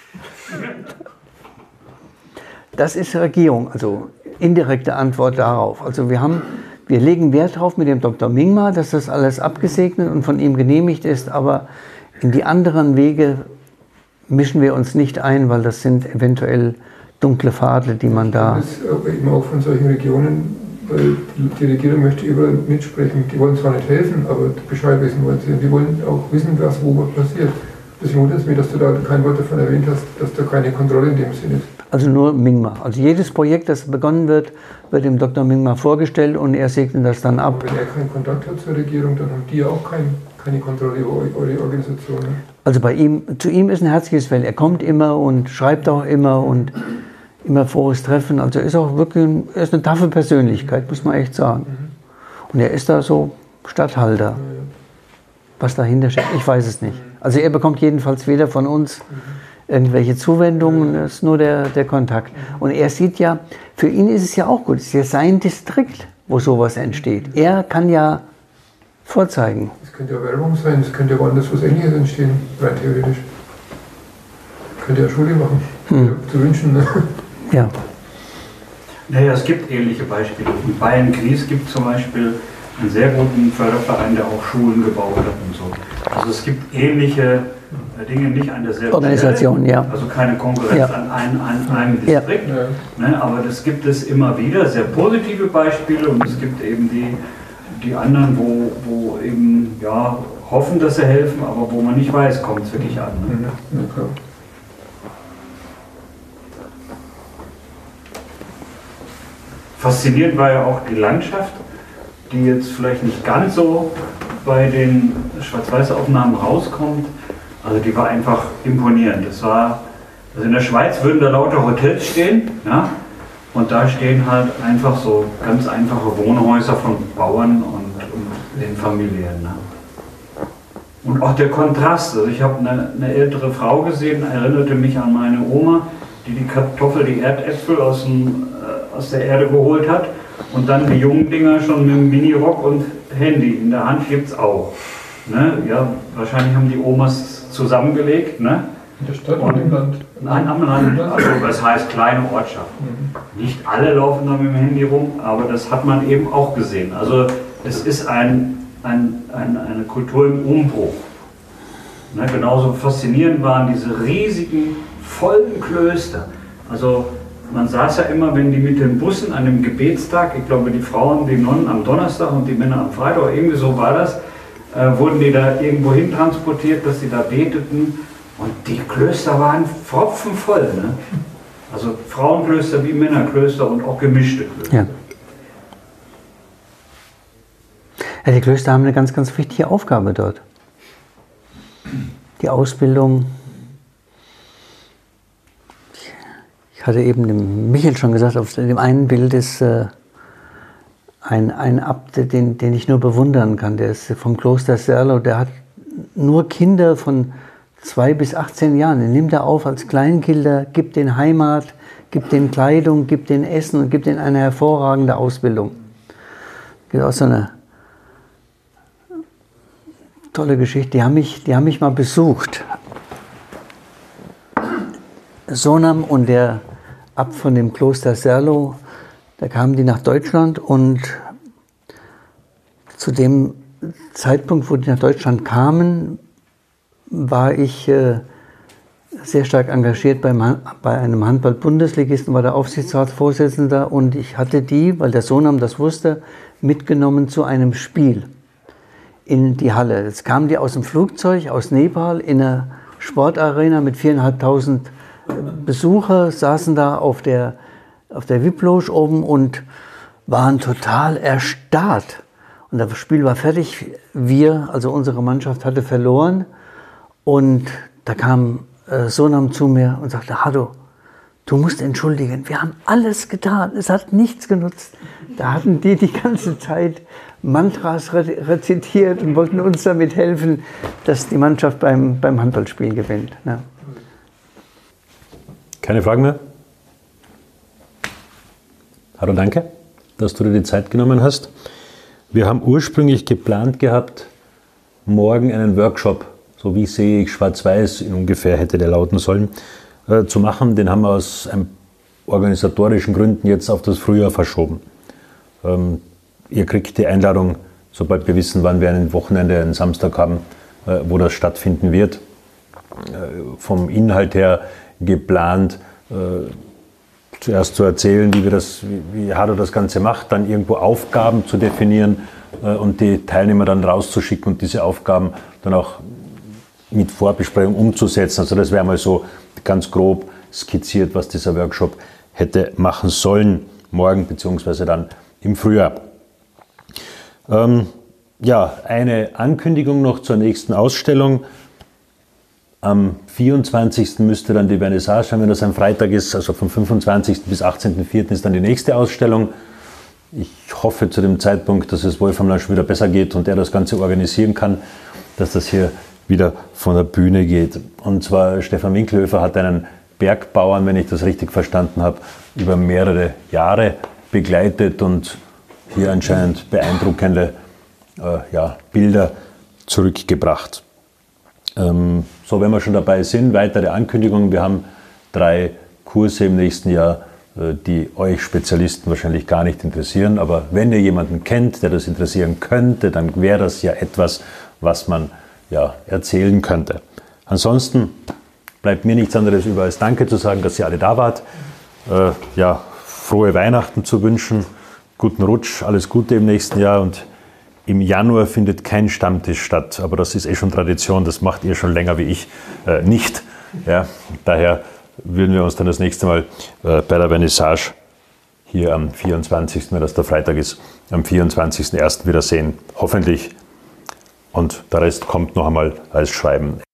Das ist Regierung, also indirekte Antwort darauf. Also wir haben, wir legen Wert darauf mit dem Doktor Mingma, dass das alles abgesegnet und von ihm genehmigt ist, aber in die anderen Wege mischen wir uns nicht ein, weil das sind eventuell dunkle Pfade, die man da... Das ist aber eben auch von solchen Regionen, weil die Regierung möchte überall mitsprechen. Die wollen zwar nicht helfen, aber Bescheid wissen wollen sie. Und die wollen auch wissen, was wo passiert. Deswegen wundert es mich, dass du da kein Wort davon erwähnt hast, dass da keine Kontrolle in dem Sinne ist. Also nur Mingma. Also jedes Projekt, das begonnen wird, wird dem Doktor Mingma vorgestellt und er segnet das dann ab. Aber wenn er keinen Kontakt hat zur Regierung, dann haben die ja auch kein, keine Kontrolle über eure Organisation. Ne? Also bei ihm, zu ihm ist ein herzliches Feld. Er kommt immer und schreibt auch immer und immer frohes Treffen. Also er ist auch wirklich ein, er ist eine taffe Persönlichkeit, muss man echt sagen. Und er ist da so Statthalter. Was dahinter steht, ich weiß es nicht. Also er bekommt jedenfalls weder von uns irgendwelche Zuwendungen, das ist nur der, der Kontakt. Und er sieht ja, für ihn ist es ja auch gut, es ist ja sein Distrikt, wo sowas entsteht. Er kann ja vorzeigen. Das könnte ja Werbung sein, es könnte ja woanders was Ähnliches entstehen, rein theoretisch. Könnte ja Schule machen, hm. zu wünschen. Ne? Ja. Naja, es gibt ähnliche Beispiele. In Bayern-Gries gibt es zum Beispiel einen sehr guten Förderverein, der auch Schulen gebaut hat und so. Also es gibt ähnliche Dinge, nicht an derselben Organisation, Stelle, ja. Also keine Konkurrenz ja. an, ein, an einem Distrikt. Ja. Ne, aber das gibt es immer wieder, sehr positive Beispiele, und es gibt eben die, die anderen, wo, wo eben ja, hoffen, dass sie helfen, aber wo man nicht weiß, kommt es wirklich an. Ne? Ja, klar. Faszinierend war ja auch die Landschaft, die jetzt vielleicht nicht ganz so bei den Schwarz-Weiß-Aufnahmen rauskommt. Also die war einfach imponierend. Das war, also in der Schweiz würden da lauter Hotels stehen, ja, und da stehen halt einfach so ganz einfache Wohnhäuser von Bauern und, und den Familien. Ne? Und auch der Kontrast, also ich habe eine, eine ältere Frau gesehen, erinnerte mich an meine Oma, die die Kartoffel, die Erdäpfel aus, dem, äh, aus der Erde geholt hat und dann die jungen Dinger schon mit dem Minirock und Handy in der Hand gibt es auch. Ne? Ja, wahrscheinlich haben die Omas zusammengelegt. Ne? In der Stadt und im Land? Nein, am Land. Also das heißt kleine Ortschaften. Mhm. Nicht alle laufen da mit dem Handy rum, aber das hat man eben auch gesehen. Also es ist ein, ein, ein, eine Kultur im Umbruch. Ne? Genauso faszinierend waren diese riesigen, vollen Klöster. Also man saß ja immer, wenn die mit den Bussen an dem Gebetstag, ich glaube die Frauen, die Nonnen am Donnerstag und die Männer am Freitag, oder irgendwie so war das, äh, wurden die da irgendwo hin transportiert, dass sie da beteten. Und die Klöster waren pfropfenvoll. Ne? Also Frauenklöster wie Männerklöster und auch gemischte Klöster. Ja. Ja, die Klöster haben eine ganz, ganz wichtige Aufgabe dort. Die Ausbildung. Ich hatte eben dem Michael schon gesagt, auf dem einen Bild ist äh, ein, ein Abt, den, den ich nur bewundern kann. Der ist vom Kloster Serlo, der hat nur Kinder von zwei bis achtzehn Jahren. Den nimmt er auf als Kleinkinder, gibt denen Heimat, gibt denen Kleidung, gibt denen Essen und gibt denen eine hervorragende Ausbildung. Das ist auch so eine tolle Geschichte. Die haben mich, die haben mich mal besucht. Sonam und der Abt von dem Kloster Serlo, da kamen die nach Deutschland und zu dem Zeitpunkt, wo die nach Deutschland kamen, war ich äh, sehr stark engagiert beim, bei einem Handball-Bundesligisten, war der Aufsichtsratsvorsitzender und ich hatte die, weil der Sonam das wusste, mitgenommen zu einem Spiel in die Halle. Jetzt kamen die aus dem Flugzeug, aus Nepal, in einer Sportarena mit viertausendfünfhundert Besucher, saßen da auf der, auf der V I P-Loge oben und waren total erstarrt. Und das Spiel war fertig. Wir, also unsere Mannschaft, hatte verloren. Und da kam äh, Sonam zu mir und sagte, Hado, du musst entschuldigen, wir haben alles getan, es hat nichts genutzt. Da hatten die die ganze Zeit Mantras rezitiert und wollten uns damit helfen, dass die Mannschaft beim, beim Handballspiel gewinnt. Ja. Keine Fragen mehr? Hallo, danke, dass du dir die Zeit genommen hast. Wir haben ursprünglich geplant gehabt, morgen einen Workshop, so wie sehe ich schwarz-weiß, in ungefähr hätte der lauten sollen, äh, zu machen. Den haben wir aus ein, organisatorischen Gründen jetzt auf das Frühjahr verschoben. Ähm, ihr kriegt die Einladung, sobald wir wissen, wann wir ein Wochenende, einen Samstag haben, äh, wo das stattfinden wird. Äh, vom Inhalt her geplant, äh, zuerst zu erzählen, wie, wir das, wie, wie Hado das Ganze macht, dann irgendwo Aufgaben zu definieren äh, und die Teilnehmer dann rauszuschicken und diese Aufgaben dann auch mit Vorbesprechung umzusetzen. Also das wäre mal so ganz grob skizziert, was dieser Workshop hätte machen sollen, morgen bzw. dann im Frühjahr. Ähm, ja, eine Ankündigung noch zur nächsten Ausstellung. Am vierundzwanzigsten müsste dann die Vernissage sein, wenn das ein Freitag ist, also vom fünfundzwanzigsten bis achtzehnten vierten ist dann die nächste Ausstellung. Ich hoffe zu dem Zeitpunkt, dass es Wolfram Lansch wieder besser geht und er das Ganze organisieren kann, dass das hier wieder von der Bühne geht. Und zwar Stefan Winkelhofer hat einen Bergbauern, wenn ich das richtig verstanden habe, über mehrere Jahre begleitet und hier anscheinend beeindruckende äh, ja, Bilder zurückgebracht. Ähm, so, wenn wir schon dabei sind, weitere Ankündigungen. Wir haben drei Kurse im nächsten Jahr, äh, die euch Spezialisten wahrscheinlich gar nicht interessieren. Aber wenn ihr jemanden kennt, der das interessieren könnte, dann wäre das ja etwas, was man ja, erzählen könnte. Ansonsten bleibt mir nichts anderes über als Danke zu sagen, dass ihr alle da wart. Äh, ja, frohe Weihnachten zu wünschen, guten Rutsch, alles Gute im nächsten Jahr und im Januar findet kein Stammtisch statt, aber das ist eh schon Tradition, das macht ihr schon länger wie ich äh, nicht. Ja, daher würden wir uns dann das nächste Mal äh, bei der Vernissage hier am vierundzwanzigsten, wenn das der Freitag ist, am vierundzwanzigsten ersten wiedersehen, hoffentlich. Und der Rest kommt noch einmal als Schreiben.